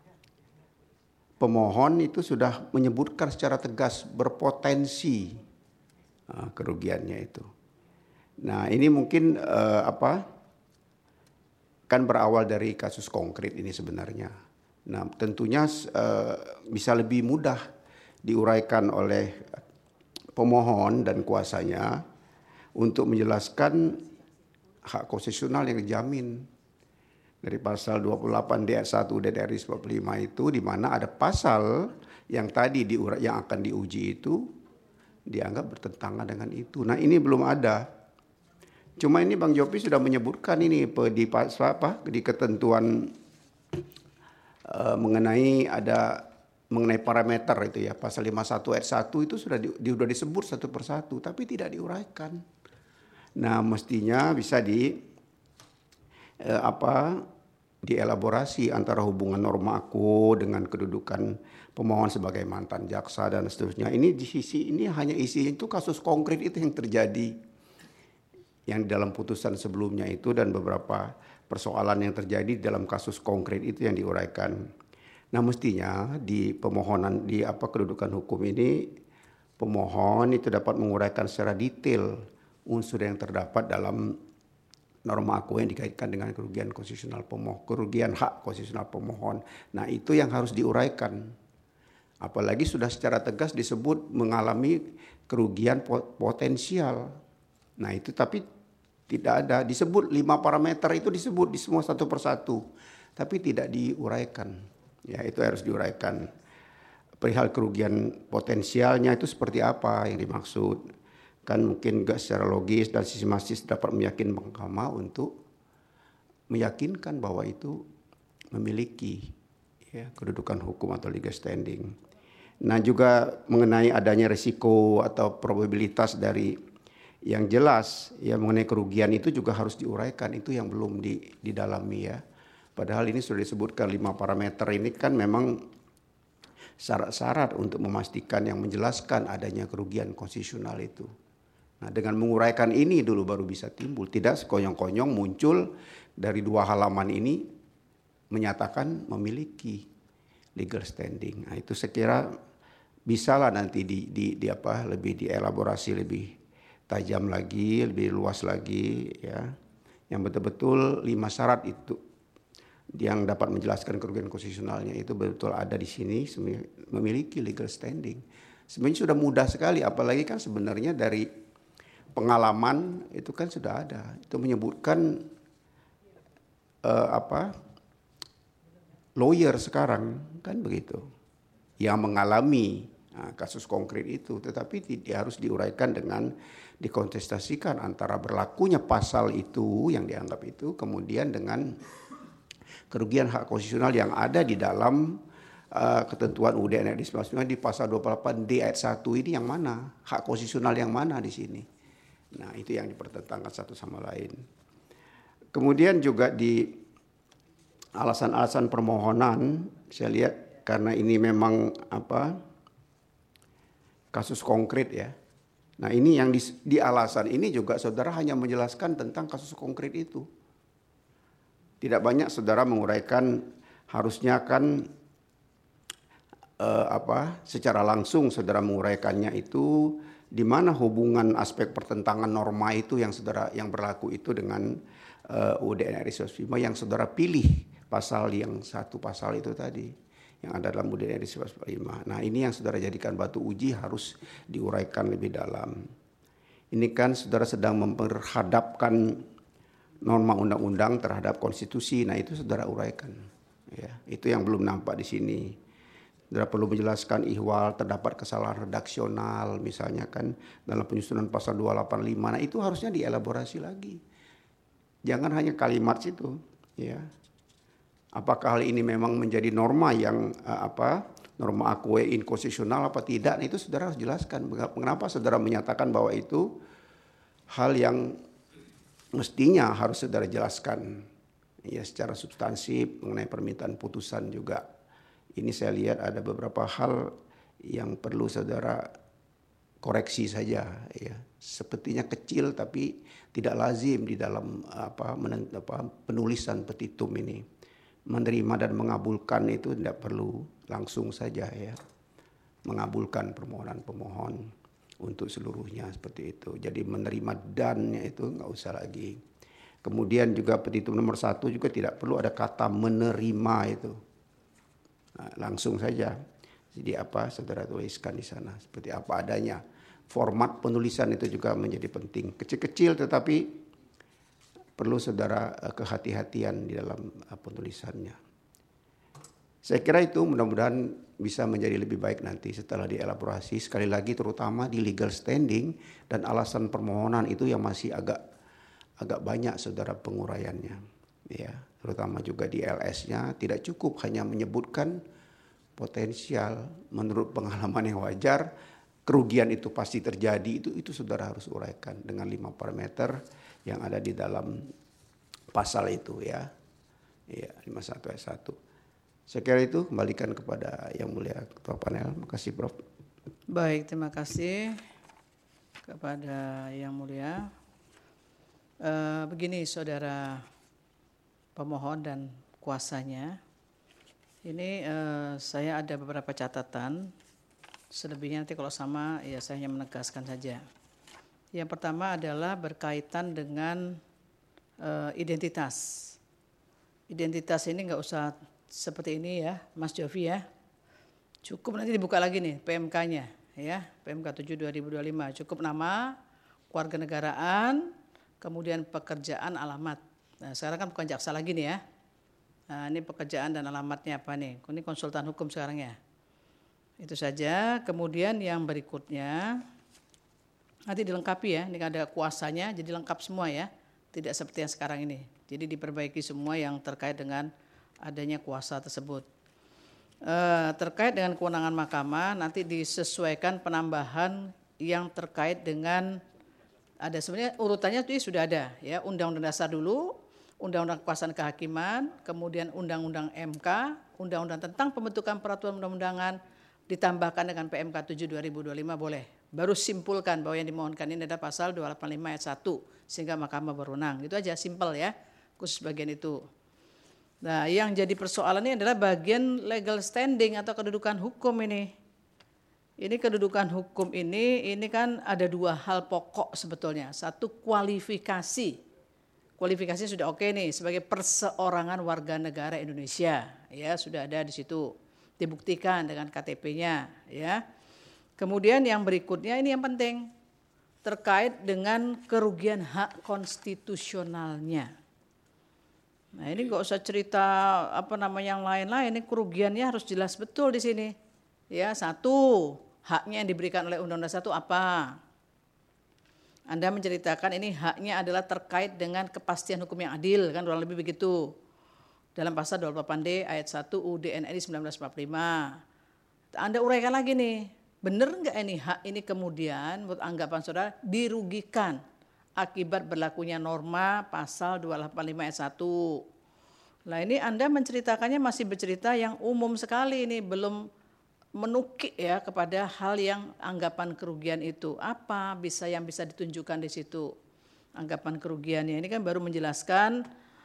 pemohon itu sudah menyebutkan secara tegas berpotensi kerugiannya itu. Nah, ini mungkin kan berawal dari kasus konkret ini sebenarnya. Nah, tentunya bisa lebih mudah diuraikan oleh pemohon dan kuasanya untuk menjelaskan hak konstitusional yang dijamin dari pasal 28 D 1 DDR 45 itu, di mana ada pasal yang tadi yang akan diuji itu dianggap bertentangan dengan itu. Nah, ini belum ada. Cuma ini Bang Jopi sudah menyebutkan ini di ketentuan mengenai parameter itu, ya, pasal 51 ayat 1 itu sudah disebut satu persatu, tapi tidak diuraikan. Nah, mestinya bisa dielaborasi antara hubungan norma aku dengan kedudukan pemohon sebagai mantan jaksa dan seterusnya. Ini di sisi ini hanya isinya itu kasus konkret itu yang terjadi, yang dalam putusan sebelumnya itu, dan beberapa persoalan yang terjadi dalam kasus konkret itu yang diuraikan. Nah, mestinya di permohonan kedudukan hukum ini, pemohon itu dapat menguraikan secara detail unsur yang terdapat dalam norma aku yang dikaitkan dengan kerugian konstitusional pemohon, kerugian hak konstitusional pemohon. Nah, itu yang harus diuraikan. Apalagi sudah secara tegas disebut mengalami kerugian potensial. Nah, itu tapi tidak ada disebut 5 parameter itu disebut di semua satu persatu, tapi tidak diuraikan. Ya, itu harus diuraikan. Perihal kerugian potensialnya itu seperti apa yang dimaksud? Kan mungkin juga secara logis dan sistematis dapat meyakinkan mahkamah untuk meyakinkan bahwa itu memiliki ya, kedudukan hukum atau legal standing. Nah juga mengenai adanya risiko atau probabilitas dari yang jelas ya mengenai kerugian itu juga harus diuraikan, itu yang belum didalami ya. Padahal ini sudah disebutkan 5 parameter ini kan memang syarat-syarat untuk memastikan yang menjelaskan adanya kerugian konstitusional itu. Nah dengan menguraikan ini dulu baru bisa timbul, tidak sekonyong-konyong muncul dari 2 halaman ini menyatakan memiliki legal standing. Nah itu saya kira bisalah nanti lebih dielaborasi lebih tajam lagi, lebih luas lagi ya. Yang betul-betul 5 syarat itu yang dapat menjelaskan kerugian konstitusionalnya itu betul ada di sini, memiliki legal standing. Sebenarnya sudah mudah sekali, apalagi kan sebenarnya dari pengalaman itu kan sudah ada. Itu menyebutkan lawyer sekarang kan begitu, yang mengalami kasus konkret itu, tetapi harus diuraikan dengan dikontestasikan antara berlakunya pasal itu yang dianggap itu kemudian dengan kerugian hak konstitusional yang ada di dalam ketentuan UUD RI 1945 di pasal 28D ayat 1 ini yang mana? Hak konstitusional yang mana di sini? Nah, itu yang dipertentangkan satu sama lain. Kemudian juga di alasan-alasan permohonan saya lihat karena ini memang kasus konkret ya. Nah, ini yang di alasan ini juga saudara hanya menjelaskan tentang kasus konkret itu. Tidak banyak saudara menguraikan harusnya kan secara langsung saudara menguraikannya itu di mana hubungan aspek pertentangan norma itu yang berlaku itu dengan UUD RI 1945 yang saudara pilih pasal itu tadi yang ada dalam UUD RI 1945. Nah, ini yang saudara jadikan batu uji harus diuraikan lebih dalam. Ini kan saudara sedang memperhadapkan norma undang-undang terhadap konstitusi, nah itu saudara uraikan. Ya, itu yang belum nampak di sini. Saudara perlu menjelaskan ihwal terdapat kesalahan redaksional, misalnya kan dalam penyusunan pasal 285. Nah itu harusnya dielaborasi lagi. Jangan hanya kalimat situ. Ya, apakah hal ini memang menjadi norma yang norma akue inkonstitusional apa tidak? Nah itu saudara harus jelaskan. Mengapa saudara menyatakan bahwa itu hal yang mestinya harus saudara jelaskan ya secara substansif mengenai permintaan putusan juga. Ini saya lihat ada beberapa hal yang perlu saudara koreksi saja ya. Sepertinya kecil tapi tidak lazim di dalam penulisan petitum ini. Menerima dan mengabulkan itu tidak perlu langsung saja ya. Mengabulkan permohonan pemohon untuk seluruhnya seperti itu. Jadi menerima dannya itu nggak usah lagi. Kemudian juga petitum nomor 1 juga tidak perlu ada kata menerima itu. Nah, langsung saja. Jadi saudara tuliskan di sana seperti apa adanya. Format penulisan itu juga menjadi penting. Kecil-kecil tetapi perlu saudara kehati-hatian di dalam penulisannya. Saya kira itu mudah-mudahan bisa menjadi lebih baik nanti setelah dielaborasi. Sekali lagi terutama di legal standing dan alasan permohonan itu yang masih agak banyak saudara penguraiannya. Ya, terutama juga di LS-nya tidak cukup hanya menyebutkan potensial menurut pengalaman yang wajar kerugian itu pasti terjadi itu saudara harus uraikan dengan 5 parameter yang ada di dalam pasal itu ya. Ya, 51 ayat 1. Saya kira itu kembalikan kepada Yang Mulia Ketua Panel. Terima kasih Prof. Baik, terima kasih kepada Yang Mulia. Begini saudara pemohon dan kuasanya, ini saya ada beberapa catatan, selebihnya nanti kalau sama ya saya hanya menegaskan saja. Yang pertama adalah berkaitan dengan identitas. Identitas ini nggak usah seperti ini ya, Mas Jovi ya. Cukup nanti dibuka lagi nih PMK-nya ya, PMK 7 2025. Cukup nama, kewarganegaraan, kemudian pekerjaan, alamat. Nah, sekarang kan bukan jaksa lagi nih ya. Nah, ini pekerjaan dan alamatnya apa nih? Ini konsultan hukum sekarang ya. Itu saja. Kemudian yang berikutnya nanti dilengkapi ya. Ini ada kuasanya, jadi lengkap semua ya. Tidak seperti yang sekarang ini. Jadi diperbaiki semua yang terkait dengan adanya kuasa tersebut. Terkait dengan kewenangan mahkamah nanti disesuaikan penambahan yang terkait dengan ada sebenarnya urutannya itu sudah ada ya, Undang-Undang Dasar dulu, Undang-Undang Kekuasaan Kehakiman, kemudian Undang-Undang MK, Undang-Undang tentang pembentukan peraturan undang-undangan, ditambahkan dengan PMK 7 2025 boleh. Baru simpulkan bahwa yang dimohonkan ini adalah pasal 285 ayat 1 sehingga mahkamah berwenang. Itu aja, simpel ya, khusus bagian itu. Nah, yang jadi persoalan ini adalah bagian legal standing atau kedudukan hukum ini. Ini kedudukan hukum ini kan ada dua hal pokok sebetulnya. Satu, kualifikasi. Kualifikasinya sudah oke nih sebagai perseorangan warga negara Indonesia, ya sudah ada di situ, dibuktikan dengan KTP-nya, ya. Kemudian yang berikutnya ini yang penting terkait dengan kerugian hak konstitusionalnya. Nah ini nggak usah cerita yang lain-lain, ini kerugiannya harus jelas betul di sini. Ya, satu, haknya yang diberikan oleh Undang-Undang Dasar itu apa? Anda menceritakan ini haknya adalah terkait dengan kepastian hukum yang adil, kan kurang lebih begitu. Dalam pasal 28D ayat 1 UUD NRI 1945. Anda uraikan lagi nih, benar enggak ini hak ini kemudian menurut anggapan saudara dirugikan akibat berlakunya norma pasal 285 ayat 1. Nah ini Anda menceritakannya masih bercerita yang umum sekali ini, belum menukik ya kepada hal yang anggapan kerugian itu. Apa yang bisa ditunjukkan di situ anggapan kerugiannya. Ini kan baru menjelaskan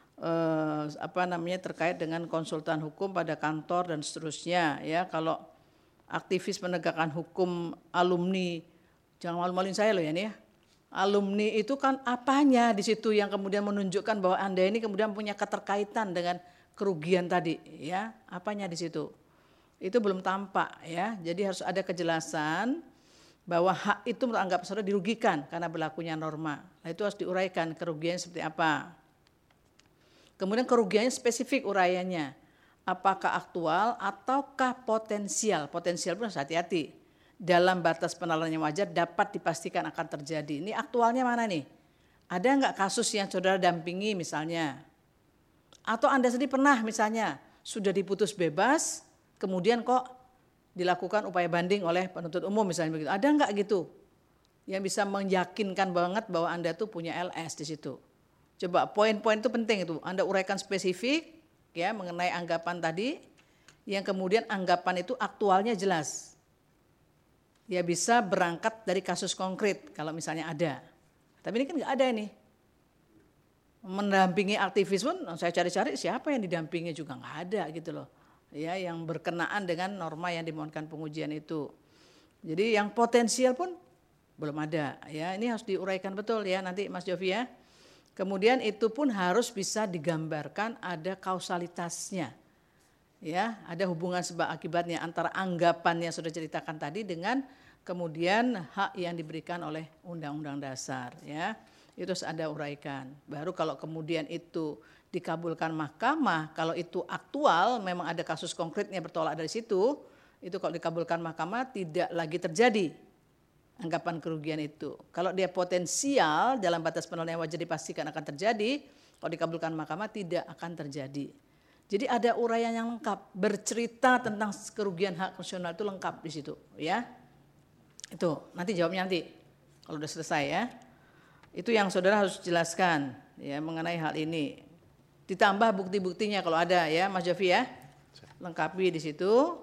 terkait dengan konsultan hukum pada kantor dan seterusnya ya. Kalau aktivis penegakan hukum alumni, jangan malu-maluin saya loh ya nih ya. Alumni itu kan apanya di situ yang kemudian menunjukkan bahwa Anda ini kemudian punya keterkaitan dengan kerugian tadi ya. Apanya di situ? Itu belum tampak ya. Jadi harus ada kejelasan bahwa hak itu menganggap saudara dirugikan karena berlakunya norma. Nah itu harus diuraikan kerugian seperti apa. Kemudian kerugiannya spesifik uraiannya. Apakah aktual ataukah potensial? Potensial pun harus hati-hati. Dalam batas penalaran yang wajar dapat dipastikan akan terjadi. Ini aktualnya mana nih? Ada enggak kasus yang saudara dampingi misalnya? Atau Anda sendiri pernah misalnya sudah diputus bebas, kemudian kok dilakukan upaya banding oleh penuntut umum misalnya begitu. Ada enggak gitu yang bisa meyakinkan banget bahwa Anda tuh punya LS di situ? Coba poin-poin itu penting itu. Anda uraikan spesifik ya mengenai anggapan tadi yang kemudian anggapan itu aktualnya jelas. Ya bisa berangkat dari kasus konkret kalau misalnya ada. Tapi ini kan enggak ada ini. Mendampingi aktivis pun saya cari-cari siapa yang didampingi juga enggak ada gitu loh. Ya, yang berkenaan dengan norma yang dimohonkan pengujian itu. Jadi yang potensial pun belum ada ya. Ini harus diuraikan betul ya nanti Mas Jovi ya. Kemudian itu pun harus bisa digambarkan ada kausalitasnya. Ya, ada hubungan sebab akibatnya antara anggapan yang sudah ceritakan tadi dengan kemudian hak yang diberikan oleh Undang-Undang Dasar ya. Itu harus ada uraikan. Baru kalau kemudian itu dikabulkan mahkamah, kalau itu aktual memang ada kasus konkretnya bertolak dari situ, itu kalau dikabulkan mahkamah tidak lagi terjadi anggapan kerugian itu. Kalau dia potensial dalam batas penilaian wajar dipastikan akan terjadi, kalau dikabulkan mahkamah tidak akan terjadi. Jadi ada uraian yang lengkap, bercerita tentang kerugian hak konstitusional itu lengkap di situ, ya. Itu nanti jawabnya nanti kalau udah selesai ya. Itu yang saudara harus jelaskan ya mengenai hal ini. Ditambah bukti-buktinya kalau ada ya, Mas Jovi ya, lengkapi di situ.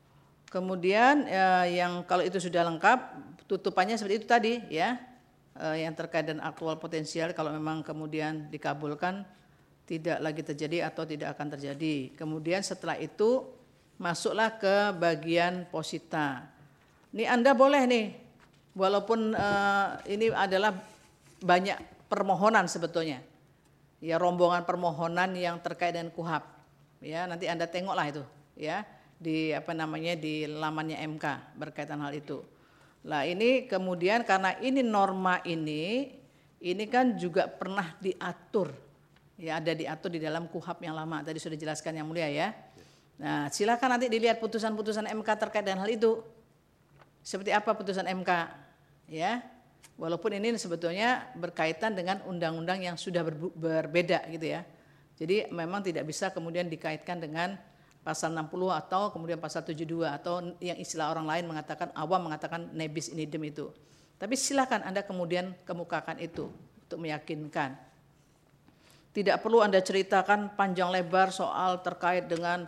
Kemudian yang kalau itu sudah lengkap, tutupannya seperti itu tadi ya, yang terkait dengan aktual potensial kalau memang kemudian dikabulkan tidak lagi terjadi atau tidak akan terjadi. Kemudian setelah itu masuklah ke bagian posita. Ini Anda boleh nih, walaupun ini adalah banyak permohonan sebetulnya. Ya rombongan permohonan yang terkait dengan KUHAP. Ya, nanti Anda tengoklah itu ya di di lamannya MK berkaitan hal itu. Lah ini kemudian karena ini norma ini kan juga pernah diatur. Ya ada diatur di dalam KUHAP yang lama, tadi sudah dijelaskan yang mulia ya. Nah silakan nanti dilihat putusan-putusan MK terkait dengan hal itu. Seperti apa putusan MK ya. Walaupun ini sebetulnya berkaitan dengan undang-undang yang sudah berbeda gitu ya. Jadi memang tidak bisa kemudian dikaitkan dengan pasal 60 atau kemudian pasal 72 atau yang istilah orang lain mengatakan, awam mengatakan nebis in idem itu. Tapi silakan Anda kemudian kemukakan itu untuk meyakinkan. Tidak perlu Anda ceritakan panjang lebar soal terkait dengan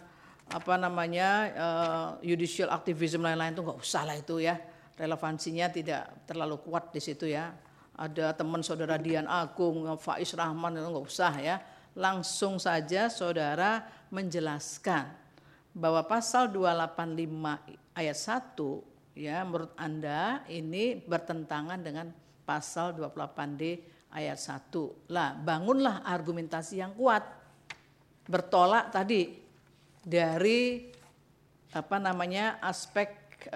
judicial activism lain-lain itu, nggak usah lah itu ya. Relevansinya tidak terlalu kuat di situ ya. Ada teman saudara Dian Agung, Faiz Rahman, itu nggak usah ya. Langsung saja saudara menjelaskan bahwa pasal 285 ayat 1 ya menurut Anda ini bertentangan dengan pasal 28D ayat 1. Lah, bangunlah argumentasi yang kuat. Bertolak tadi dari aspek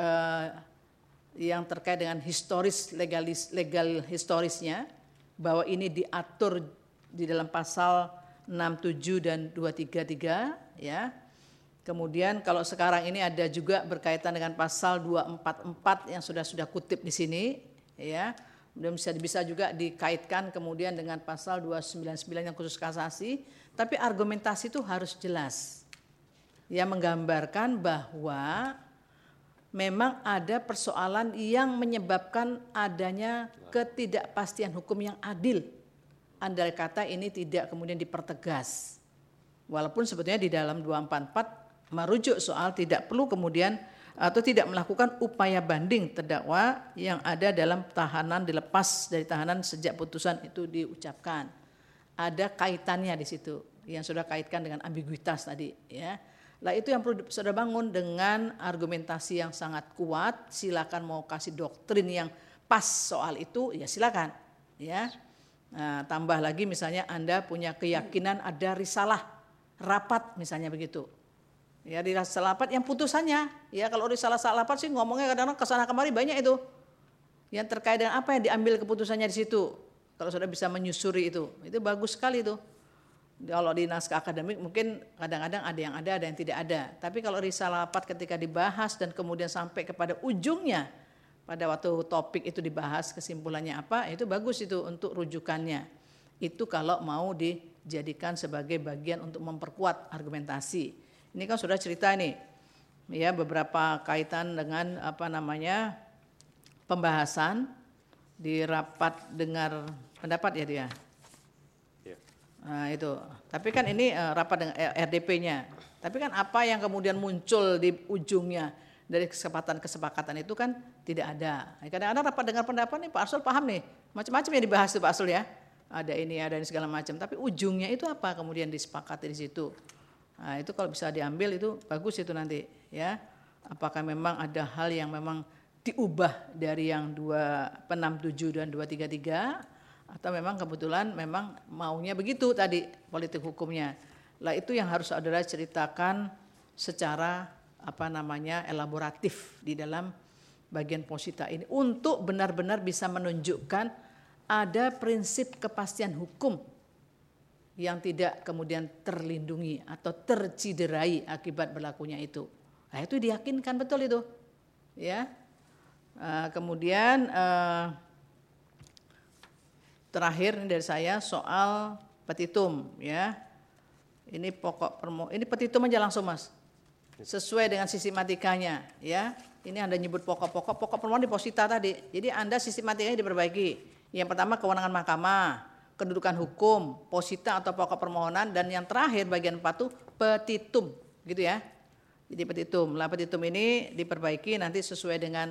yang terkait dengan legal historisnya, bahwa ini diatur di dalam pasal 67 dan 233 ya. Kemudian kalau sekarang ini ada juga berkaitan dengan pasal 244 yang sudah kutip di sini ya. Kemudian bisa juga dikaitkan kemudian dengan pasal 299 yang khusus kasasi, tapi argumentasi itu harus jelas. Ya, menggambarkan bahwa memang ada persoalan yang menyebabkan adanya ketidakpastian hukum yang adil. Andai kata ini tidak kemudian dipertegas. Walaupun sebetulnya di dalam 244 merujuk soal tidak perlu kemudian atau tidak melakukan upaya banding terdakwa yang ada dalam tahanan dilepas dari tahanan sejak putusan itu diucapkan. Ada kaitannya di situ yang sudah kaitkan dengan ambiguitas tadi ya. Lah itu yang perlu saudara bangun dengan argumentasi yang sangat kuat. Silakan mau kasih doktrin yang pas soal itu ya silakan ya. Nah, tambah lagi misalnya Anda punya keyakinan ada risalah rapat misalnya begitu. Ya, risalah rapat yang putusannya ya, kalau risalah rapat sih ngomongnya kadang-kadang kesana kemari banyak itu. Yang terkait dengan apa yang diambil keputusannya di situ. Kalau saudara bisa menyusuri itu bagus sekali itu. Kalau di naskah akademik mungkin kadang-kadang ada yang tidak ada. Tapi kalau risalah rapat ketika dibahas dan kemudian sampai kepada ujungnya pada waktu topik itu dibahas kesimpulannya apa, itu bagus itu untuk rujukannya. Itu kalau mau dijadikan sebagai bagian untuk memperkuat argumentasi. Ini kan sudah cerita ini ya beberapa kaitan dengan pembahasan di rapat dengar pendapat ya dia. Nah, itu. Tapi kan ini rapat dengan RDP-nya. Tapi kan apa yang kemudian muncul di ujungnya dari kesepakatan itu kan tidak ada. Kadang-kadang rapat dengar pendapat nih Pak Arsul paham nih, macam-macam yang dibahas tuh Pak Arsul ya. Ada ini segala macam. Tapi ujungnya itu apa kemudian disepakati di situ. Nah, itu kalau bisa diambil itu bagus itu nanti ya. Apakah memang ada hal yang memang diubah dari yang 267 dan 233 atau memang kebetulan memang maunya begitu tadi politik hukumnya. Lah itu yang harus saudara ceritakan secara elaboratif di dalam bagian posita ini untuk benar-benar bisa menunjukkan ada prinsip kepastian hukum yang tidak kemudian terlindungi atau terciderai akibat berlakunya itu. Nah itu diyakinkan betul itu ya. Kemudian terakhir dari saya soal petitum ya. Ini ini petitum aja langsung Mas. Sesuai dengan sistematikanya ya. Ini Anda nyebut pokok permohonan di posita tadi. Jadi Anda sistematikanya diperbaiki. Yang pertama kewenangan mahkamah, kedudukan hukum, posita atau pokok permohonan, dan yang terakhir bagian 4 itu petitum gitu ya. Jadi petitum. Lah petitum ini diperbaiki nanti sesuai dengan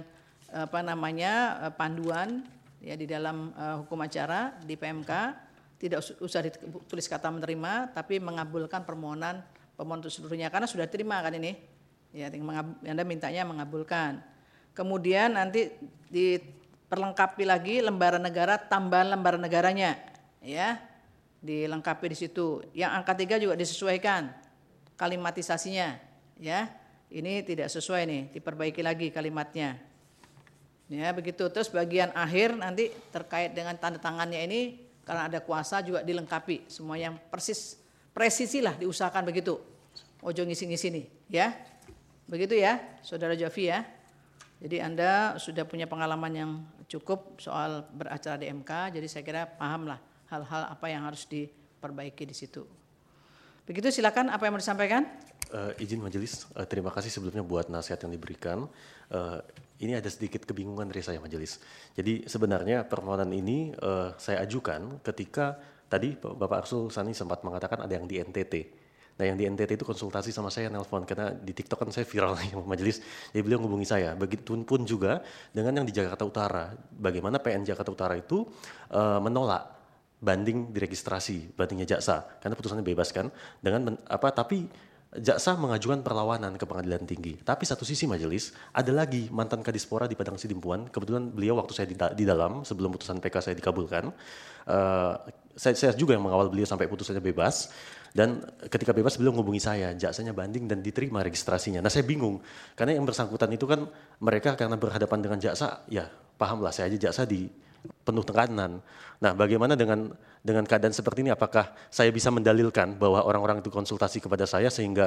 panduan ya di dalam hukum acara di PMK, tidak usah ditulis kata menerima tapi mengabulkan permohonan pemohon seluruhnya karena sudah terima kan ini. Ya, Anda mintanya mengabulkan. Kemudian nanti diperlengkapi lagi lembaran negara, tambahan lembaran negaranya ya. Dilengkapi di situ. Yang angka 3 juga disesuaikan kalimatisasinya ya. Ini tidak sesuai nih, diperbaiki lagi kalimatnya. Ya begitu. Terus bagian akhir nanti terkait dengan tanda tangannya ini karena ada kuasa juga dilengkapi semua yang presisi lah diusahakan begitu. Ojo ngisi-ngisi nih ya. Begitu ya Saudara Jovi ya. Jadi Anda sudah punya pengalaman yang cukup soal beracara di MK, jadi saya kira pahamlah hal-hal apa yang harus diperbaiki di situ. Begitu, silakan apa yang mau disampaikan? Izin majelis, terima kasih sebelumnya buat nasihat yang diberikan. Ini ada sedikit kebingungan dari saya majelis. Jadi sebenarnya permohonan ini saya ajukan ketika tadi Bapak Arsul Sani sempat mengatakan ada yang di NTT. Nah yang di NTT itu konsultasi sama saya, nelpon, karena di TikTok kan saya viral nih majelis. Jadi beliau menghubungi saya. Begitupun juga dengan yang di Jakarta Utara. Bagaimana PN Jakarta Utara itu menolak banding diregistrasi, bandingnya jaksa, karena putusannya bebas kan. Tapi jaksa mengajukan perlawanan ke pengadilan tinggi. Tapi satu sisi majelis, ada lagi mantan Kadispora di Padang Sidimpuan. Kebetulan beliau waktu saya di dalam, sebelum putusan PK saya dikabulkan, saya juga yang mengawal beliau sampai putusannya bebas. Dan ketika bebas beliau menghubungi saya, jaksanya banding dan diterima registrasinya. Nah saya bingung, karena yang bersangkutan itu kan mereka karena berhadapan dengan jaksa, ya pahamlah saya aja jaksa di penuh tekanan. Nah, bagaimana dengan keadaan seperti ini? Apakah saya bisa mendalilkan bahwa orang-orang itu konsultasi kepada saya sehingga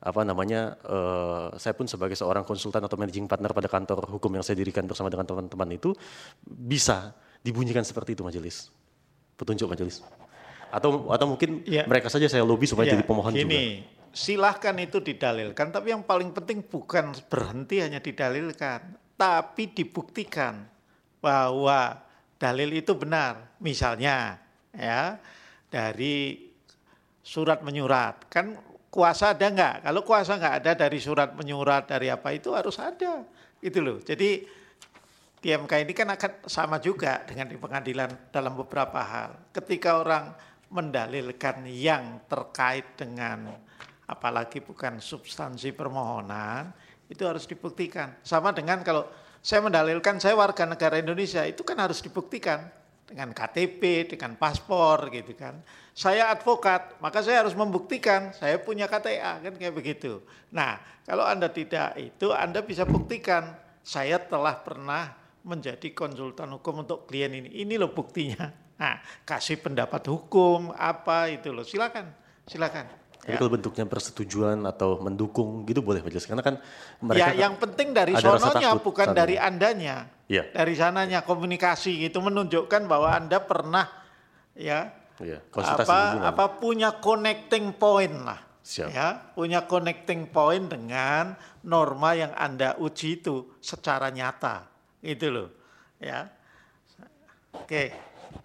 saya pun sebagai seorang konsultan atau managing partner pada kantor hukum yang saya dirikan bersama dengan teman-teman itu bisa dibunyikan seperti itu majelis? Petunjuk majelis. Atau mungkin mereka saja saya lobby supaya jadi pemohon juga. Silahkan itu didalilkan, tapi yang paling penting bukan berhenti hanya didalilkan, tapi dibuktikan bahwa dalil itu benar. Misalnya ya dari surat menyurat, kan kuasa ada enggak? Kalau kuasa enggak ada dari surat menyurat, dari apa itu harus ada. Gitu loh. Jadi di MK ini kan akan sama juga dengan di pengadilan dalam beberapa hal. Ketika orang mendalilkan yang terkait dengan apalagi bukan substansi permohonan, itu harus dibuktikan. Sama dengan kalau saya mendalilkan saya warga negara Indonesia, itu kan harus dibuktikan dengan KTP, dengan paspor gitu kan. Saya advokat, maka saya harus membuktikan saya punya KTA, kan kayak begitu. Nah, kalau Anda tidak itu, Anda bisa buktikan saya telah pernah menjadi konsultan hukum untuk klien ini. Ini loh buktinya. Nah, kasih pendapat hukum apa itu loh. Silakan. Jadi kalau bentuknya persetujuan atau mendukung gitu boleh majelis, karena kan mereka yang penting dari sononya bukan dari andanya. Ya. Dari sananya komunikasi itu menunjukkan bahwa Anda pernah punya connecting point lah. Siap. Ya, punya connecting point dengan norma yang Anda uji itu secara nyata. Itu loh. Ya. Oke.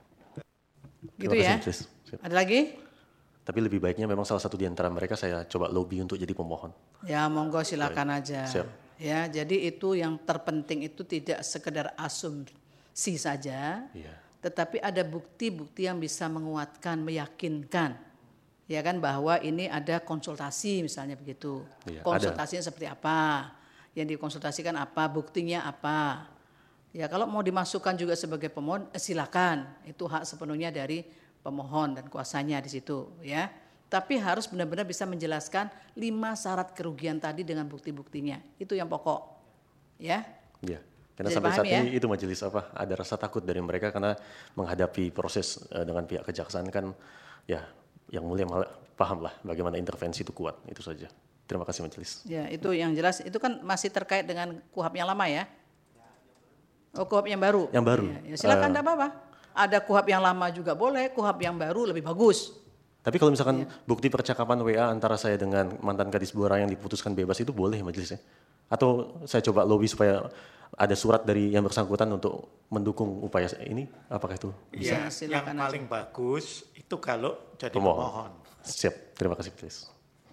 Gitu ya. Ada lagi? Tapi lebih baiknya memang salah satu di antara mereka saya coba lobby untuk jadi pemohon. Ya monggo silakan aja. Siap. Ya, jadi itu yang terpenting itu tidak sekedar asumsi saja, tetapi ada bukti-bukti yang bisa menguatkan, meyakinkan, ya kan, bahwa ini ada konsultasi misalnya begitu. Ya, konsultasinya seperti apa? Yang dikonsultasikan apa? Buktinya apa? Ya kalau mau dimasukkan juga sebagai pemohon, silakan. Itu hak sepenuhnya dari pemohon dan kuasanya di situ ya. Tapi harus benar-benar bisa menjelaskan 5 syarat kerugian tadi dengan bukti-buktinya. Itu yang pokok. Ya. Iya. Karena sampai saat ini itu majelis ada rasa takut dari mereka karena menghadapi proses dengan pihak kejaksaan kan ya yang mulia paham lah bagaimana intervensi itu kuat. Itu saja. Terima kasih majelis. Ya, itu yang jelas itu kan masih terkait dengan KUHP yang lama ya. Oh, KUHP yang baru. Yang baru. Ya, silakan enggak apa-apa. Ada KUHP yang lama juga boleh, KUHP yang baru lebih bagus. Tapi kalau misalkan bukti percakapan WA antara saya dengan mantan Kadisbora yang diputuskan bebas itu boleh majelisnya? Atau saya coba lobby supaya ada surat dari yang bersangkutan untuk mendukung upaya ini? Apakah itu bisa? Ya, yang paling bagus itu kalau jadi pemohon. Siap, terima kasih majelis.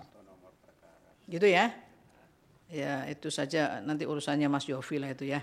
Gitu ya? Ya itu saja nanti urusannya Mas Jovi lah itu ya.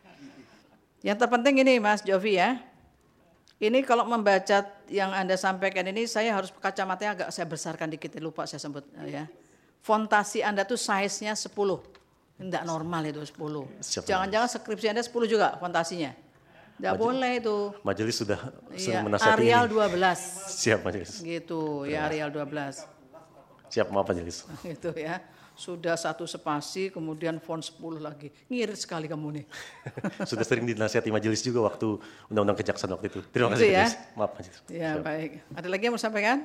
Yang terpenting ini Mas Jovi ya. Ini kalau membaca yang Anda sampaikan ini saya harus kacamatanya agak saya besarkan dikit, lupa saya sebut ya. Fontasi Anda tuh size-nya 10. Enggak normal itu 10. Jangan-jangan skripsi Anda 10 juga fontasinya. Enggak boleh itu. Majelis sudah menasihati Arial ini. 12. Siap majelis. Gitu ya Arial 12. Siap maaf majelis. Itu ya. Sudah 1 spasi, kemudian font 10 lagi. Ngirit sekali kamu nih. Sudah sering dinasihati majelis juga waktu undang-undang kejaksaan waktu itu. Terima kasih majelis. Maaf majelis. Ya baik. Ada lagi yang mau sampaikan?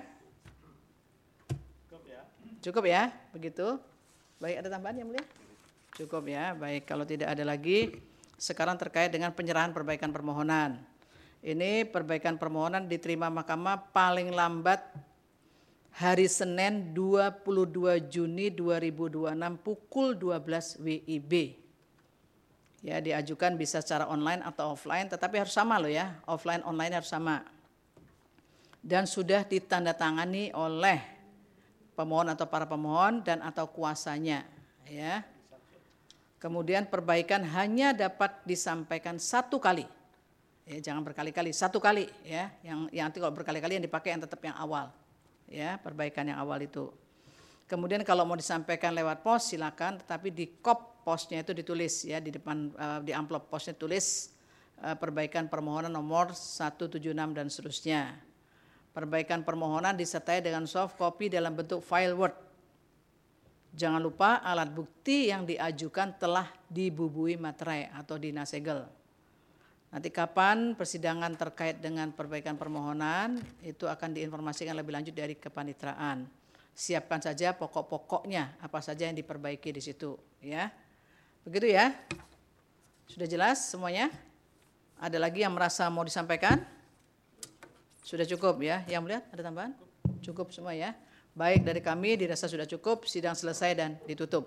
Cukup ya, begitu. Baik, ada tambahan yang mulia? Cukup ya, baik. Kalau tidak ada lagi, sekarang terkait dengan penyerahan perbaikan permohonan. Ini perbaikan permohonan diterima mahkamah paling lambat hari Senin 22 Juni 2026 pukul 12 WIB. Ya, diajukan bisa secara online atau offline, tetapi harus sama loh ya, offline online harus sama. Dan sudah ditandatangani oleh pemohon atau para pemohon dan atau kuasanya, ya. Kemudian perbaikan hanya dapat disampaikan satu kali, ya, jangan berkali-kali, satu kali, ya. Yang nanti kalau berkali-kali yang dipakai yang tetap yang awal, ya, perbaikan yang awal itu. Kemudian kalau mau disampaikan lewat pos silakan, tetapi di kop posnya itu ditulis ya, di depan di amplop posnya tulis perbaikan permohonan nomor 176 dan seterusnya. Perbaikan permohonan disertai dengan soft copy dalam bentuk file Word. Jangan lupa alat bukti yang diajukan telah dibubui materai atau dinasegel. Nanti kapan persidangan terkait dengan perbaikan permohonan itu akan diinformasikan lebih lanjut dari kepanitraan. Siapkan saja pokok-pokoknya apa saja yang diperbaiki di situ, ya. Begitu ya. Sudah jelas semuanya? Ada lagi yang merasa mau disampaikan? Sudah cukup ya. Yang melihat ada tambahan? Cukup semua ya. Baik, dari kami dirasa sudah cukup, sidang selesai dan ditutup.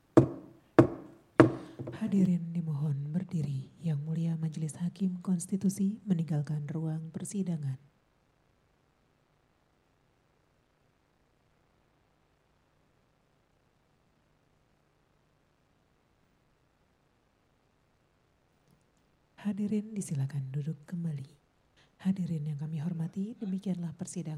Hadirin dimohon berdiri. Yang Mulia Majelis Hakim Konstitusi meninggalkan ruang persidangan. Hadirin disilakan duduk kembali. Hadirin yang kami hormati, demikianlah persidangan